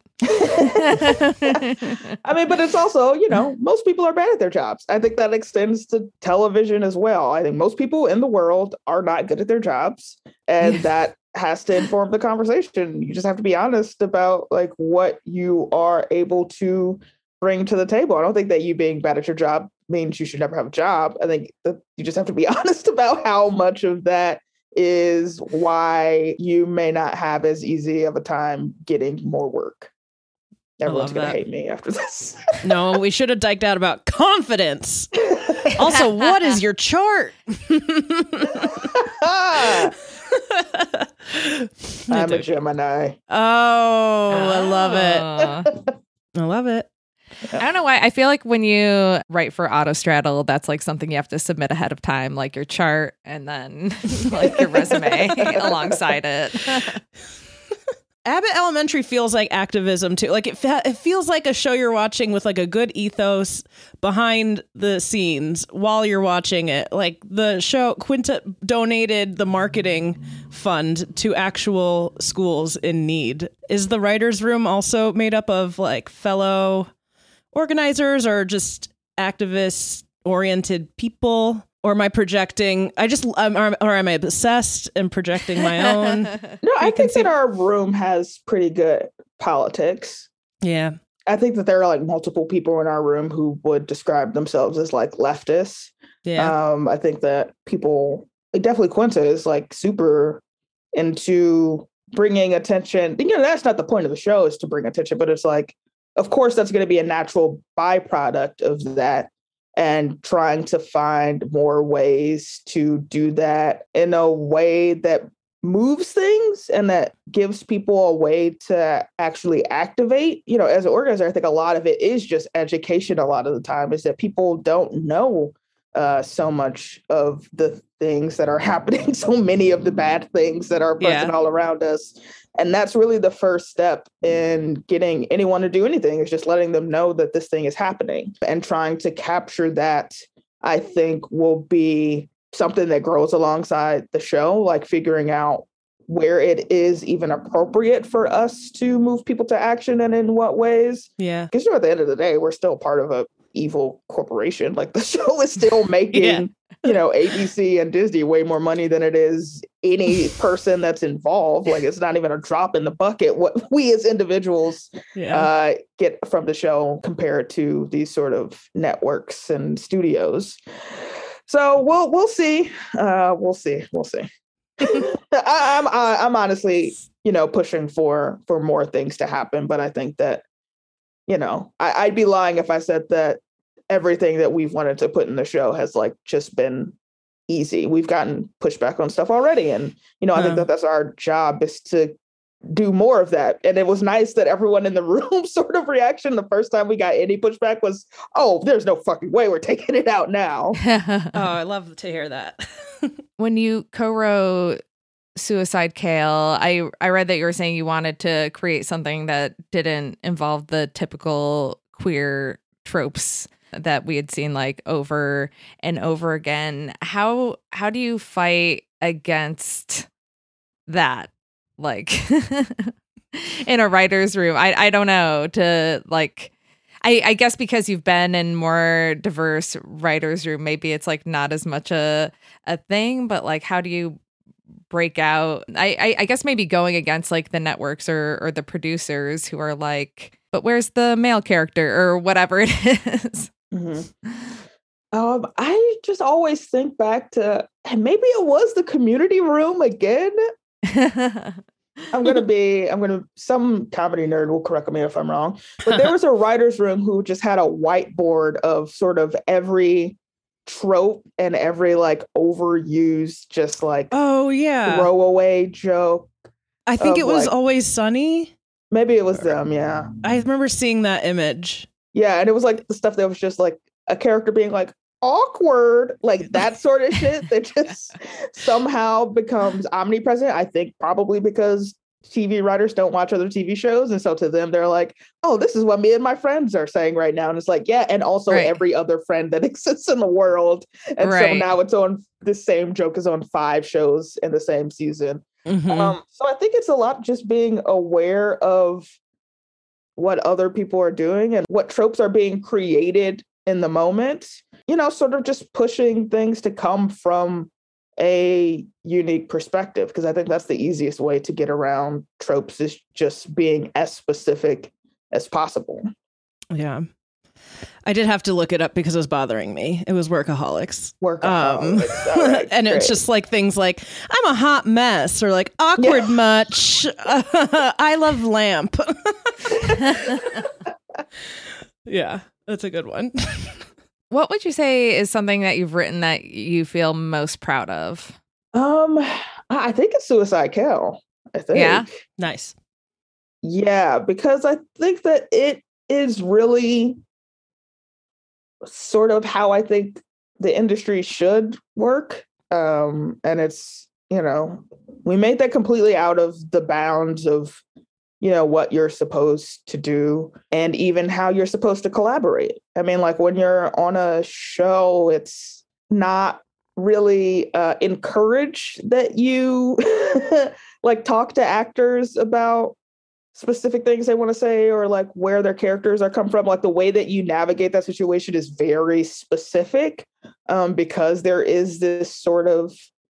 I mean, but it's also, you know, most people are bad at their jobs. I think that extends to television as well. I think most people in the world are not good at their jobs, and that has to inform the conversation. You just have to be honest about like what you are able to bring to the table. I don't think that you being bad at your job means you should never have a job. I think that you just have to be honest about how much of that is why you may not have as easy of a time getting more work. Everyone's love gonna that. hate me after this. No, we should have diked out about confidence. Also, what is your chart? I'm a Gemini. Oh, I love it. Oh. I love it. I don't know why. I feel like when you write for Autostraddle, that's like something you have to submit ahead of time, like your chart and then like your resume alongside it. Abbott Elementary feels like activism too. Like it, fe- it feels like a show you're watching with like a good ethos behind the scenes while you're watching it. Like the show, Quinta donated the marketing fund to actual schools in need. Is the writer's room also made up of like fellow organizers or just activist oriented people? Or am I projecting? I just, um, or, or am I obsessed and projecting my own? No, I think that our room has pretty good politics. Yeah. I think that there are like multiple people in our room who would describe themselves as like leftists. Yeah. Um, I think that people, like definitely Quinta is like super into bringing attention. You know, that's not the point of the show, is to bring attention, but it's like, of course, that's going to be a natural byproduct of that. And trying to find more ways to do that in a way that moves things and that gives people a way to actually activate. You know, as an organizer, I think a lot of it is just education a lot of the time, is that people don't know uh, so much of the things that are happening, so many of the bad things that are present Yeah. all around us. And that's really the first step in getting anyone to do anything, is just letting them know that this thing is happening, and trying to capture that, I think, will be something that grows alongside the show, like figuring out where it is even appropriate for us to move people to action and in what ways. Yeah. Because, you know, at the end of the day, we're still part of a evil corporation. Like the show is still making, Yeah. you know, A B C and Disney way more money than it is any person that's involved. Like it's not even a drop in the bucket what we as individuals Yeah. uh, get from the show compared to these sort of networks and studios. So we'll we'll see. Uh, we'll see. We'll see. I, I'm I, I'm honestly, you know, pushing for for more things to happen, but I think that, you know, I, I'd be lying if I said that everything that we've wanted to put in the show has like just been easy. We've gotten pushback on stuff already, and you know, I Huh. think that that's our job, is to do more of that. And it was nice that everyone in the room sort of reaction the first time we got any pushback was, "Oh, there's no fucking way we're taking it out now." Oh, I love to hear that. When you co-wrote Suicide Kale, I I read that you were saying you wanted to create something that didn't involve the typical queer tropes that we had seen like over and over again. How how do you fight against that? Like in a writer's room? I I don't know, to like I, I guess because you've been in more diverse writers' room, maybe it's like not as much a a thing, but like how do you break out? I, I, I guess maybe going against like the networks or or the producers who are like, but where's the male character or whatever it is? Mm-hmm. Um, I just always think back to, and maybe it was the community room again. I'm gonna be, I'm gonna, some comedy nerd will correct me if I'm wrong, but there was a writer's room who just had a whiteboard of sort of every trope and every like overused, just like Oh yeah. throwaway joke. I think of, it was like- Always Sunny. Maybe it was them, yeah. I remember seeing that image. Yeah, and it was like the stuff that was just like a character being like awkward, like that sort of shit that just somehow becomes omnipresent. I think probably because T V writers don't watch other T V shows. And so to them, they're like, oh, this is what me and my friends are saying right now. And it's like, yeah, and also Right. every other friend that exists in the world. And so Right. now it's on the same joke is on five shows in the same season. Mhm. Um, so I think it's a lot just being aware of what other people are doing and what tropes are being created in the moment, you know, sort of just pushing things to come from a unique perspective. Because I think that's the easiest way to get around tropes, is just being as specific as possible. Yeah. I did have to look it up because it was bothering me. It was Workaholics. Workaholics. All right, and it's great. just like things like, I'm a hot mess, or like awkward much. I love lamp. Yeah, that's a good one. What would you say is something that you've written that you feel most proud of? Um, I think it's Suicide Kale. I think. Yeah? Nice. Yeah, because I think that it is really sort of how I think the industry should work. Um, and it's, you know, we made that completely out of the bounds of, you know, what you're supposed to do and even how you're supposed to collaborate. I mean, like when you're on a show, it's not really uh, encouraged that you like talk to actors about specific things they want to say or like where their characters are come from. Like the way that you navigate that situation is very specific um, because there is this sort of,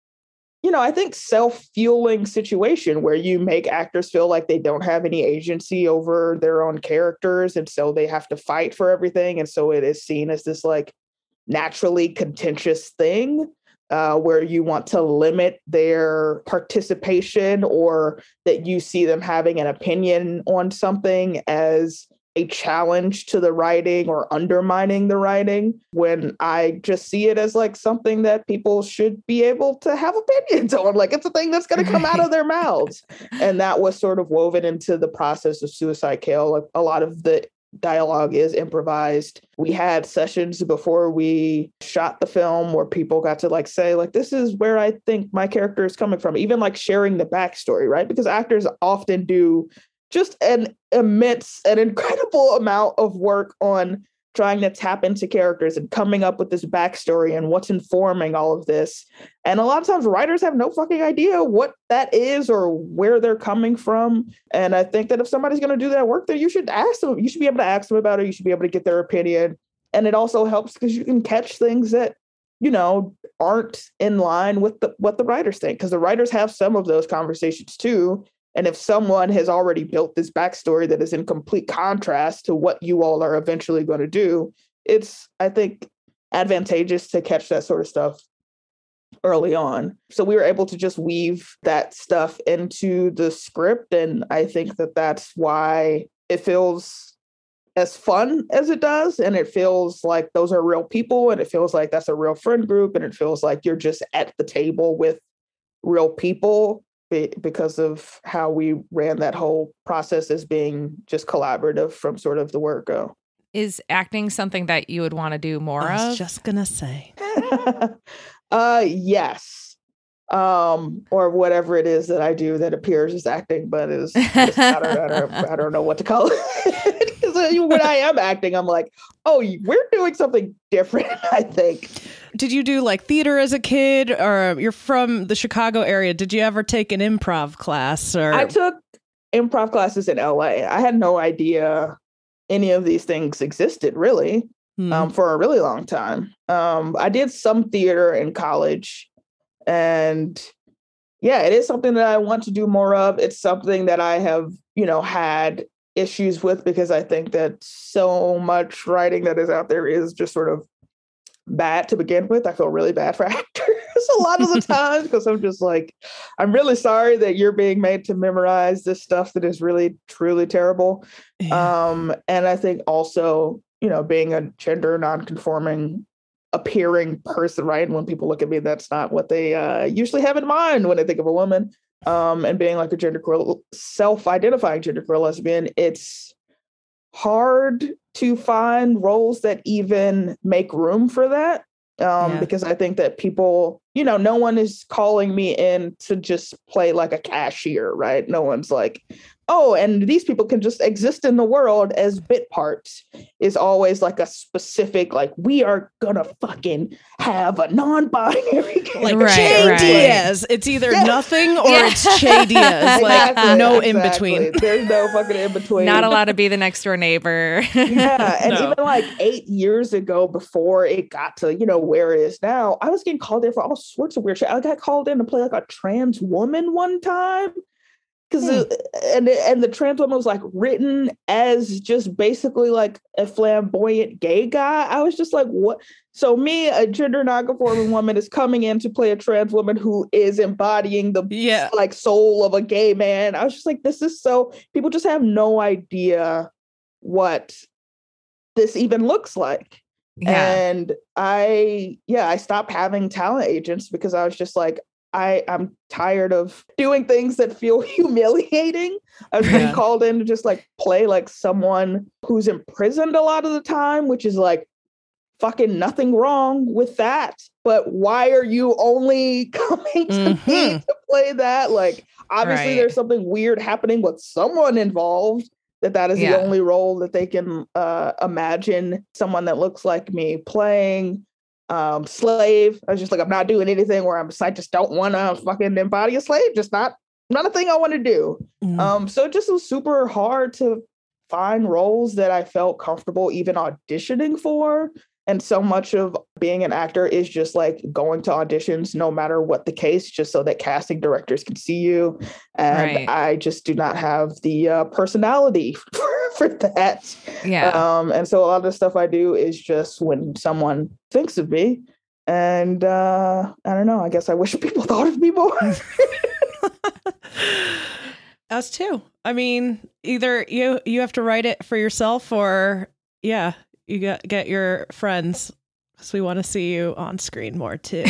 you know, I think self-fueling situation where you make actors feel like they don't have any agency over their own characters. And so they have to fight for everything. And so it is seen as this like naturally contentious thing. Uh, where you want to limit their participation or that you see them having an opinion on something as a challenge to the writing or undermining the writing, when I just see it as like something that people should be able to have opinions on. Like it's a thing that's going to come out of their mouths. And that was sort of woven into the process of Suicide Kale. Like a lot of the dialogue is improvised. We had sessions before we shot the film where people got to like say like, this is where I think my character is coming from, even like sharing the backstory, right? Because actors often do just an immense, an incredible amount of work on trying to tap into characters and coming up with this backstory and what's informing all of this. And a lot of times writers have no fucking idea what that is or where they're coming from. And I think that if somebody's going to do that work there, you should ask them, you should be able to ask them about it. You should be able to get their opinion. And it also helps because you can catch things that, you know, aren't in line with the, what the writers think, because the writers have some of those conversations too. And if someone has already built this backstory that is in complete contrast to what you all are eventually going to do, it's, I think, advantageous to catch that sort of stuff early on. So we were able to just weave that stuff into the script. And I think that that's why it feels as fun as it does. And it feels like those are real people. And it feels like that's a real friend group. And it feels like you're just at the table with real people, because of how we ran that whole process as being just collaborative from sort of the word go. Is acting something that you would want to do more I was of? just gonna say. uh, yes. Um, or whatever it is that I do that appears as acting, but is, is I, don't, I, don't, I don't know what to call it. Because when I am acting, I'm like, oh, we're doing something different, I think. Did you do like theater as a kid, or you're from the Chicago area? Did you ever take an improv class? Or I took improv classes in L A. I had no idea any of these things existed really mm. um, for a really long time. Um, I did some theater in college, and yeah, it is something that I want to do more of. It's something that I have, you know, had issues with because I think that so much writing that is out there is just sort of bad to begin with. I feel really bad for actors a lot of the times because I'm just like, I'm really sorry that you're being made to memorize this stuff that is really, truly terrible. Yeah. Um, and I think also, you know, being a gender nonconforming appearing person, right? And when people look at me, that's not what they uh, usually have in mind when they think of a woman. Um, and being like a genderqueer, self-identifying genderqueer lesbian, it's hard to find roles that even make room for that. Um, yeah. Because I think that people, you know, no one is calling me in to just play like a cashier, right? No one's like, oh, and these people can just exist in the world as bit parts. Is always like a specific, like, we are gonna fucking have a non-binary character. Like right, Che right. Diaz. It's either yeah. nothing or yeah. it's Che Diaz. Like exactly, no exactly. in between. There's no fucking in between. Not allowed to be the next door neighbor. Yeah. And No. even like eight years ago, before it got to, you know, where it is now, I was getting called in for all sorts of weird shit. I got called in to play like a trans woman one time. Because hmm. and and the trans woman was like written as just basically like a flamboyant gay guy. I was just like, what? So me, a gender nonconforming woman, is coming in to play a trans woman who is embodying the yeah. like soul of a gay man. I was just like, this is so, people just have no idea what this even looks like. Yeah. And I, yeah, I stopped having talent agents because I was just like, I, I'm tired of doing things that feel humiliating. I was yeah. being called in to just like play like someone who's imprisoned a lot of the time, which is like fucking nothing wrong with that. But why are you only coming to mm-hmm. me to play that? Like, obviously, right. there's something weird happening with someone involved. That that is yeah. the only role that they can uh, imagine someone that looks like me playing. Um, slave. I was just like, I'm not doing anything where I'm. I just don't want to fucking embody a slave. Just not not a thing I want to do. Mm. Um, so it just was super hard to find roles that I felt comfortable even auditioning for. And so much of being an actor is just like going to auditions, no matter what the case, just so that casting directors can see you. And right. I just do not have the uh, personality for, for that. Yeah. Um, and so a lot of the stuff I do is just when someone thinks of me. And uh, I don't know, I guess I wish people thought of me more. Us too. I mean, either you you have to write it for yourself or, yeah. You get get your friends because we want to see you on screen more too.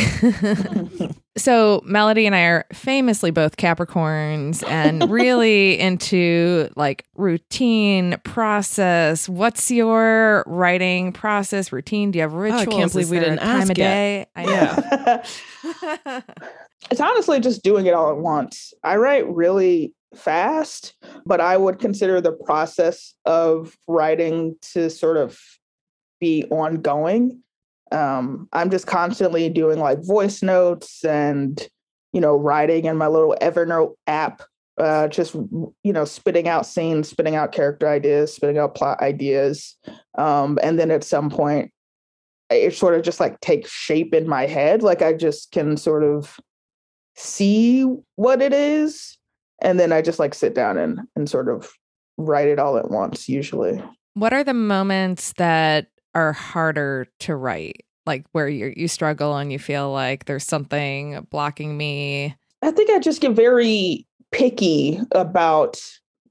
So Melody and I are famously both Capricorns and really into like routine process. What's your writing process routine? Do you have rituals? Oh, I can't believe Is we there didn't a time ask of day? yet. I Yeah. It's honestly just doing it all at once. I write really fast, but I would consider the process of writing to sort of be ongoing. Um, I'm just constantly doing like voice notes and, you know, writing in my little Evernote app, uh, just, you know, spitting out scenes, spitting out character ideas, spitting out plot ideas. Um, and then at some point, it sort of just like takes shape in my head. Like I just can sort of see what it is. And then I just like sit down and, and sort of write it all at once, usually. What are the moments that are harder to write? Like where you you struggle and you feel like there's something blocking me? I think I just get very picky about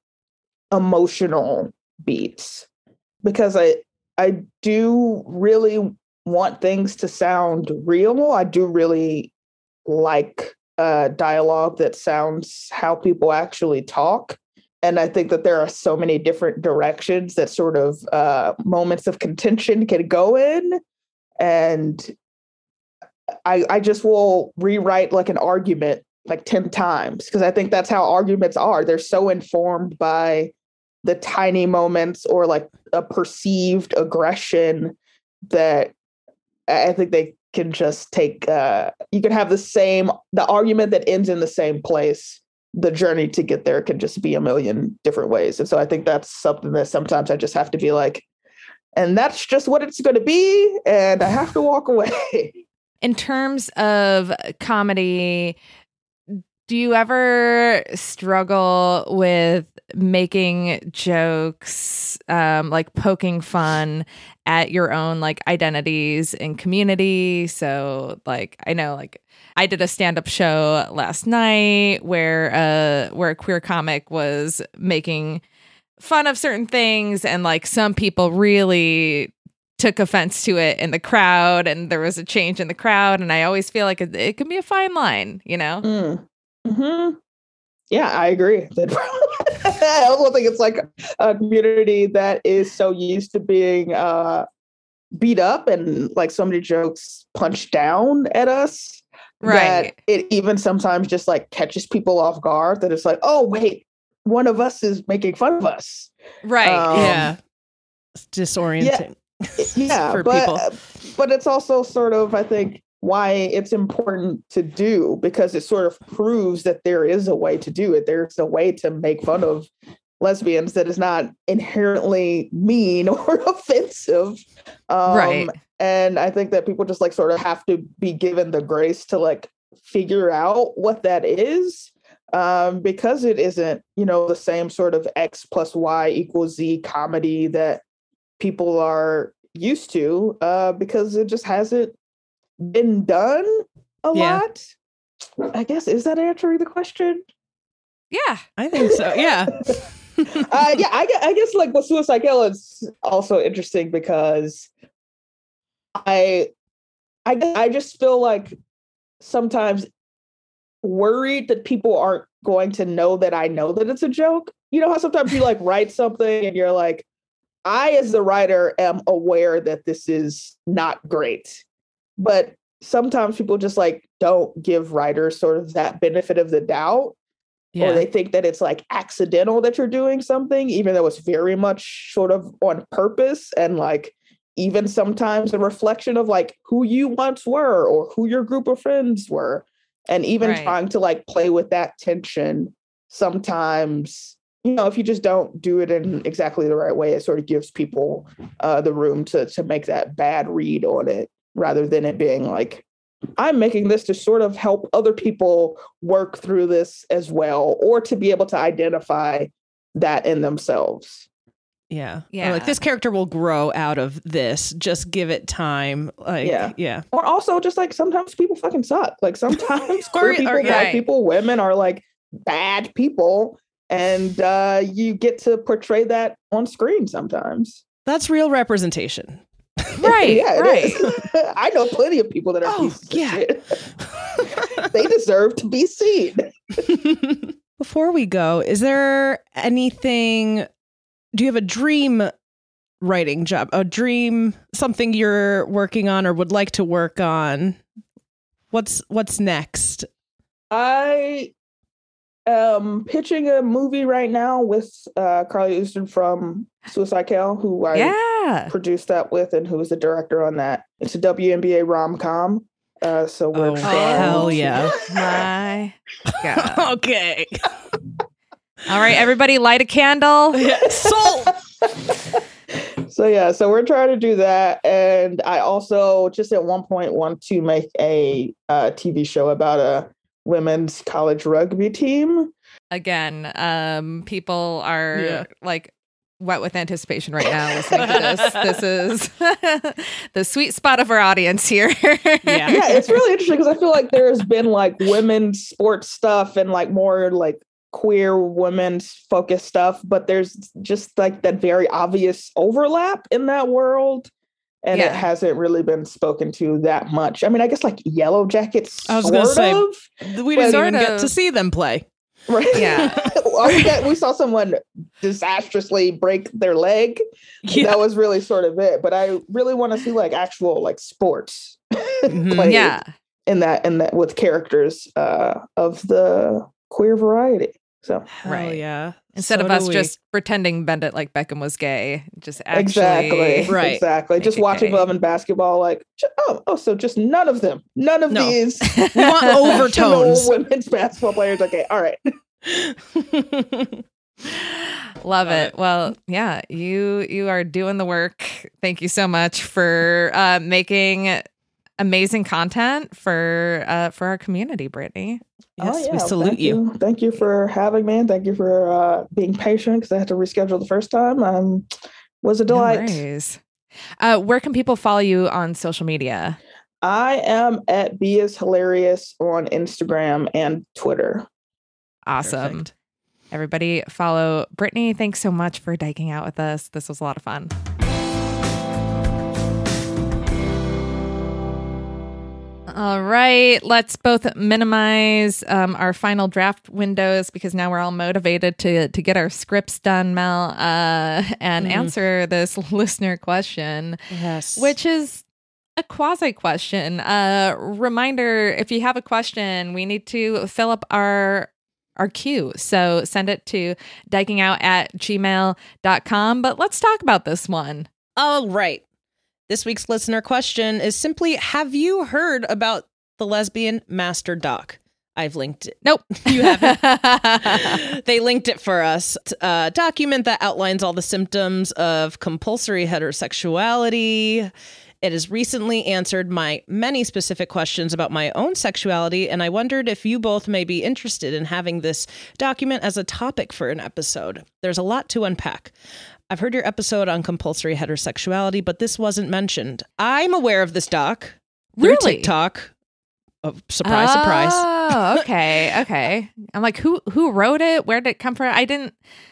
emotional beats because I I do really want things to sound real. I do really like uh, dialogue that sounds how people actually talk. And I think that there are so many different directions that sort of uh, moments of contention can go in. And I, I just will rewrite like an argument like ten times because I think that's how arguments are. They're so informed by the tiny moments or like a perceived aggression that I think they can just take, uh, you can have the same, the argument that ends in the same place. The journey to get there can just be a million different ways. And so I think that's something that sometimes I just have to be like, and that's just what it's going to be. And I have to walk away. In terms of comedy, do you ever struggle with making jokes, um, like poking fun at your own like identities and community? So like, I know like I did a stand-up show last night where uh where a queer comic was making fun of certain things and like some people really took offense to it in the crowd and there was a change in the crowd. And I always feel like it, it can be a fine line, you know? Mm. Mm-hmm. Yeah, I agree. I also think it's like a community that is so used to being uh, beat up and like so many jokes punched down at us. Right. That it even sometimes just like catches people off guard that it's like, oh, wait, one of us is making fun of us. Right. Um, yeah. It's disorienting. Yeah, yeah for but, people. But it's also sort of, I think, why it's important to do because it sort of proves that there is a way to do it. There's a way to make fun of lesbians that is not inherently mean or offensive. Um, right. And I think that people just like sort of have to be given the grace to like figure out what that is um, because it isn't, you know, the same sort of X plus Y equals Z comedy that people are used to uh, because it just hasn't been done a yeah. lot. I guess, is that answering the question? Yeah, I think so. Yeah. uh, yeah, I, I guess like with Suicide Kill, it's also interesting because I, I, I just feel like sometimes worried that people aren't going to know that I know that it's a joke. You know how sometimes you like write something and you're like, I, as the writer, am aware that this is not great, but sometimes people just like don't give writers sort of that benefit of the doubt, yeah. or they think that it's like accidental that you're doing something, even though it's very much sort of on purpose and like even sometimes a reflection of like who you once were or who your group of friends were. And even right. trying to like play with that tension sometimes, you know, if you just don't do it in exactly the right way, it sort of gives people uh, the room to to make that bad read on it, rather than it being like, I'm making this to sort of help other people work through this as well, or to be able to identify that in themselves. Yeah. Yeah. Or like, this character will grow out of this. Just give it time. Like, yeah. yeah. Or also just like sometimes people fucking suck. Like sometimes queer or, people, or, black right. people, women are like bad people. And uh, you get to portray that on screen sometimes. That's real representation. Right. yeah, right. I know plenty of people that are oh, pieces yeah. of shit. They deserve to be seen. Before we go, is there anything, do you have a dream writing job, a dream, something you're working on or would like to work on? What's what's next? I am pitching a movie right now with uh, Carly Houston from Suicide Cal, who I yeah. produced that with and who was the director on that. It's a W N B A rom-com. Uh, so we're oh, trying hell to- yeah. My God. Okay. All right, everybody light a candle. Sold. So yeah, so we're trying to do that. And I also just at one point want to make a uh, T V show about a women's college rugby team. Again, um, people are Yeah. like wet with anticipation right now listening to this. This is the sweet spot of our audience here. Yeah. Yeah, it's really interesting because I feel like there's been like women's sports stuff and like more like queer women's focused stuff, but there's just like that very obvious overlap in that world. And Yeah. it hasn't really been spoken to that much. I mean, I guess like Yellow Jackets, I was sort gonna say, of. We didn't But- even get of. to see them play. Right. Yeah. Well, we, got, we saw someone disastrously break their leg. Yeah. That was really sort of it. But I really want to see like actual like sports Mhm. played Yeah. in that in that with characters uh, of the queer variety. So Hell Right. yeah. Instead So of do us we. just pretending Bend It Like Beckham was gay, just actually exactly, Right. exactly. Make Just it watching gay. Love and Basketball, like ju- oh, oh, so just none of them, none of No. these We want professional overtones. women's basketball players. Okay, all right. Love it. Well, yeah, you you are doing the work. Thank you so much for uh, making amazing content for uh, for our community, Brittany. Yes, Oh, yeah. we salute Thank you. Thank you for having me. And thank you for uh, being patient because I had to reschedule the first time. Um, was a No delight. worries. Uh, where can people follow you on social media? I am at Be Is Hilarious on Instagram and Twitter. Awesome. Perfect. Everybody follow Brittany. Thanks so much for diking out with us. This was a lot of fun. All right, let's both minimize um, our final draft windows because now we're all motivated to to get our scripts done, Mel, uh, and Mm. answer this listener question, Yes. which is a quasi question. Uh, reminder: if you have a question, we need to fill up our our queue. So send it to dikingout at gmail dot com. But let's talk about this one. All right. This week's listener question is simply, have you heard about the Lesbian Master Doc? I've linked it. Nope. You haven't. They linked it for us. A document that outlines all the symptoms of compulsory heterosexuality. It has recently answered my many specific questions about my own sexuality, and I wondered if you both may be interested in having this document as a topic for an episode. There's a lot to unpack. I've heard your episode on compulsory heterosexuality, but this wasn't mentioned. I'm aware of this doc through Really? TikTok. Oh, surprise, surprise. Oh, okay, okay. I'm like, who who wrote it? Where did it come from? I didn't.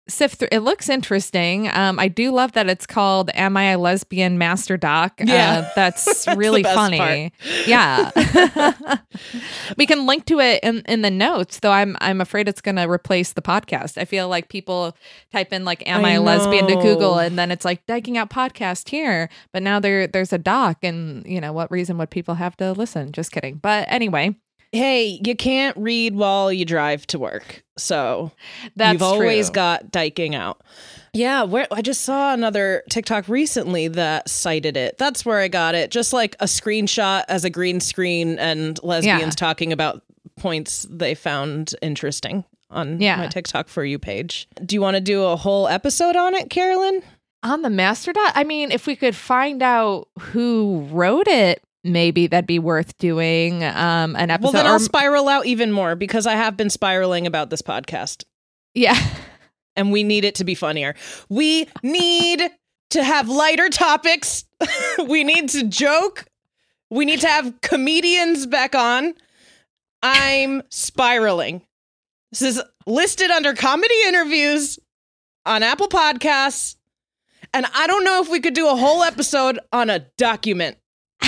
sift through. It looks interesting. Um, I do love that it's called "Am I a Lesbian Master Doc?" Yeah, uh, that's, that's really the best funny. part. Yeah, we can link to it in, in the notes. Though I'm I'm afraid it's going to replace the podcast. I feel like people type in like "Am I, I a lesbian" to Google, and then it's like "Dyking Out Podcast" here. But now there there's a doc, and you know what reason would people have to listen? Just kidding. But anyway. Hey, you can't read while you drive to work. So That's you've always true. got Dyking Out. Yeah, where I just saw another TikTok recently that cited it. That's where I got it. Just like a screenshot as a green screen and lesbians Yeah. talking about points they found interesting on Yeah. my TikTok For You page. Do you want to do a whole episode on it, Carolyn? On the Master Doc? I mean, if we could find out who wrote it, maybe that'd be worth doing um, an episode. Well, then or- I'll spiral out even more because I have been spiraling about this podcast. Yeah. And we need it to be funnier. We need to have lighter topics. We need to joke. We need to have comedians back on. I'm spiraling. This is listed under comedy interviews on Apple Podcasts. And I don't know if we could do a whole episode on a document.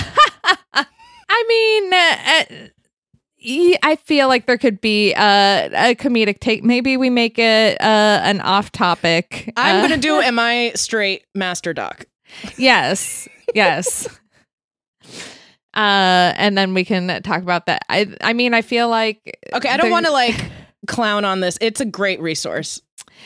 I mean, uh, uh, I feel like there could be uh, a comedic take. Maybe we make it uh, an off topic. I'm uh, going to do Am I Straight Master Doc. Yes. Yes. uh, and then we can talk about that. I I mean, I feel like. Okay, I don't there- want to like clown on this. It's a great resource.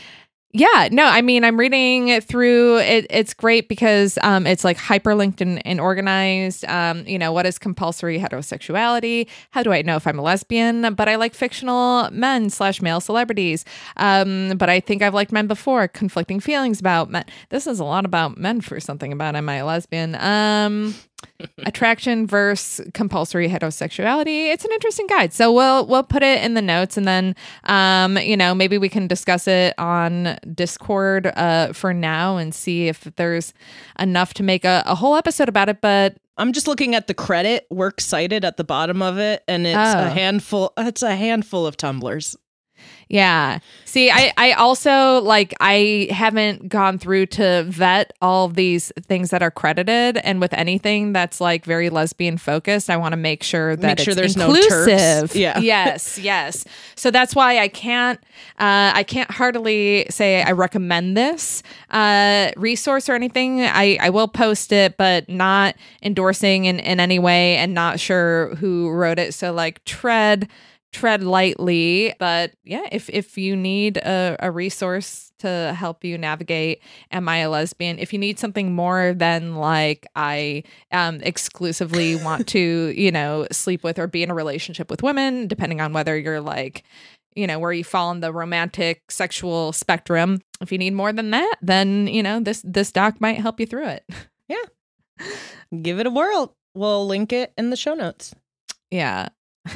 Yeah, no, I mean, I'm reading through it. It's great because um, it's like hyperlinked and, and organized. Um, you know, what is compulsory heterosexuality? How do I know if I'm a lesbian? But I like fictional men slash male celebrities. Um, but I think I've liked men before. Conflicting feelings about men. This is a lot about men for something about am I a lesbian? Um, attraction versus compulsory heterosexuality. It's an interesting guide. So we'll we'll put it in the notes, and then um, you know, maybe we can discuss it on Discord uh, for now and see if there's enough to make a, a whole episode about it. But I'm just looking at the credit works cited at the bottom of it, and it's Oh. a handful. It's a handful of tumblers. yeah, see, I I also like I haven't gone through to vet all of these things that are credited, and with anything that's like very lesbian focused, I want to make sure that Make sure it's there's no inclusive. TERFs. Yeah. yes, yes. So that's why I can't uh, I can't heartily say I recommend this uh, resource or anything. I I will post it, but not endorsing in in any way, and not sure who wrote it. So like tread. tread lightly, but yeah, if if you need a, a resource to help you navigate am I a lesbian, if you need something more than like I um exclusively want to, you know, sleep with or be in a relationship with women, depending on whether you're like, you know, where you fall in the romantic sexual spectrum, if you need more than that, then you know, this this doc might help you through it. Yeah. Give it a whirl. We'll link it in the show notes. Yeah.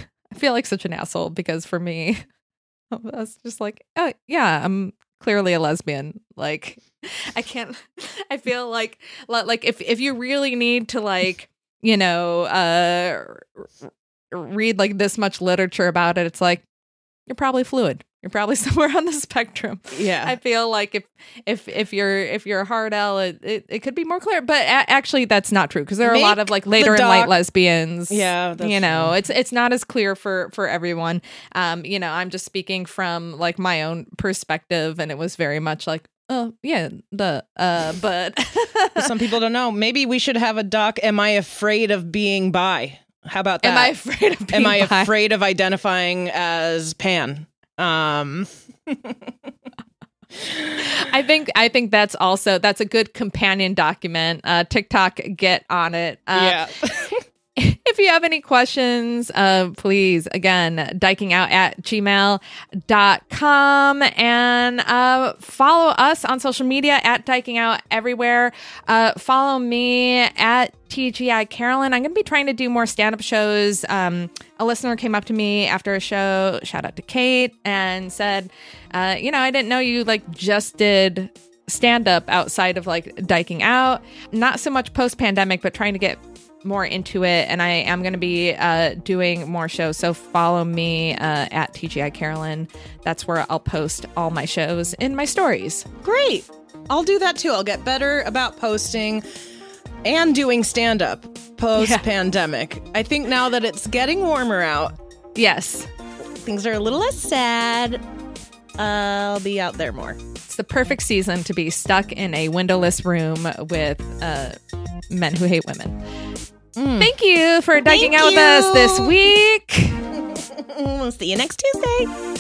I feel like such an asshole because for me, I was just like, oh, yeah, I'm clearly a lesbian. Like, I can't, I feel like, like if, if you really need to like, you know, uh, read like this much literature about it, it's like, you're probably fluid. You're probably somewhere on the spectrum. Yeah. I feel like if if if you're if you're a hard L, it, it, it could be more clear. But a- actually, that's not true because there are Make a lot of like later the in light doc- lesbians. Yeah, that's you know, true. it's it's not as clear for for everyone. Um, you know, I'm just speaking from like my own perspective, and it was very much like, oh yeah, the uh, but Some people don't know. Maybe we should have a doc. Am I afraid of being bi? How about that? am I afraid of being Am I bi? afraid of identifying as pan? Um, I think I think that's also that's a good companion document. Uh, TikTok, get on it. Uh, yeah. If you have any questions, uh, please, again, diking out at gmail dot com and uh, follow us on social media at diking out everywhere. Uh, follow me at T G I Carolyn. I'm going to be trying to do more stand-up shows. Um, a listener came up to me after a show, shout out to Kate, and said, uh, you know, I didn't know you like just did stand-up outside of like diking out. Not so much post-pandemic, but trying to get more into it, and I am going to be uh, doing more shows. So follow me uh, at T G I Carolyn. That's where I'll post all my shows in my stories. Great. I'll do that too. I'll get better about posting and doing stand-up post-pandemic. Yeah. I think now that it's getting warmer out. Yes. Things are a little less sad. I'll be out there more. It's the perfect season to be stuck in a windowless room with uh, men who hate women. Mm. Thank you for diking out with us this week. We'll see you next Tuesday.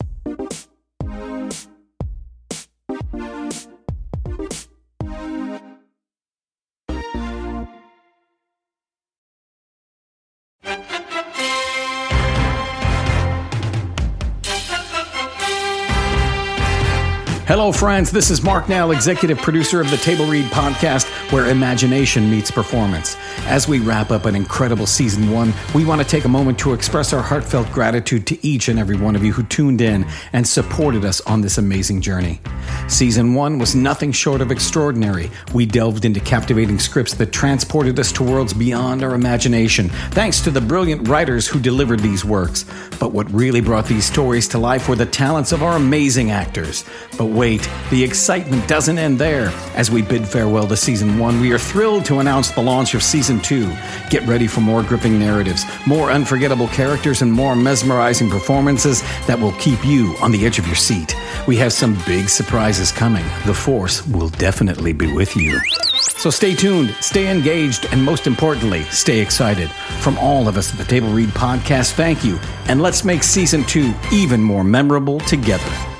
Hello, friends. This is Mark Nell, executive producer of the Table Read podcast, where imagination meets performance. As we wrap up an incredible season one, we want to take a moment to express our heartfelt gratitude to each and every one of you who tuned in and supported us on this amazing journey. Season one was nothing short of extraordinary. We delved into captivating scripts that transported us to worlds beyond our imagination, thanks to the brilliant writers who delivered these works. But what really brought these stories to life were the talents of our amazing actors. But wait, the excitement doesn't end there. As we bid farewell to season one, we are thrilled to announce the launch of season two. Get ready for more gripping narratives, more unforgettable characters, and more mesmerizing performances that will keep you on the edge of your seat. We have some big surprises coming. The Force will definitely be with you. So stay tuned, stay engaged, and most importantly, stay excited. From all of us at the Table Read podcast, thank you, and let's make season two even more memorable together.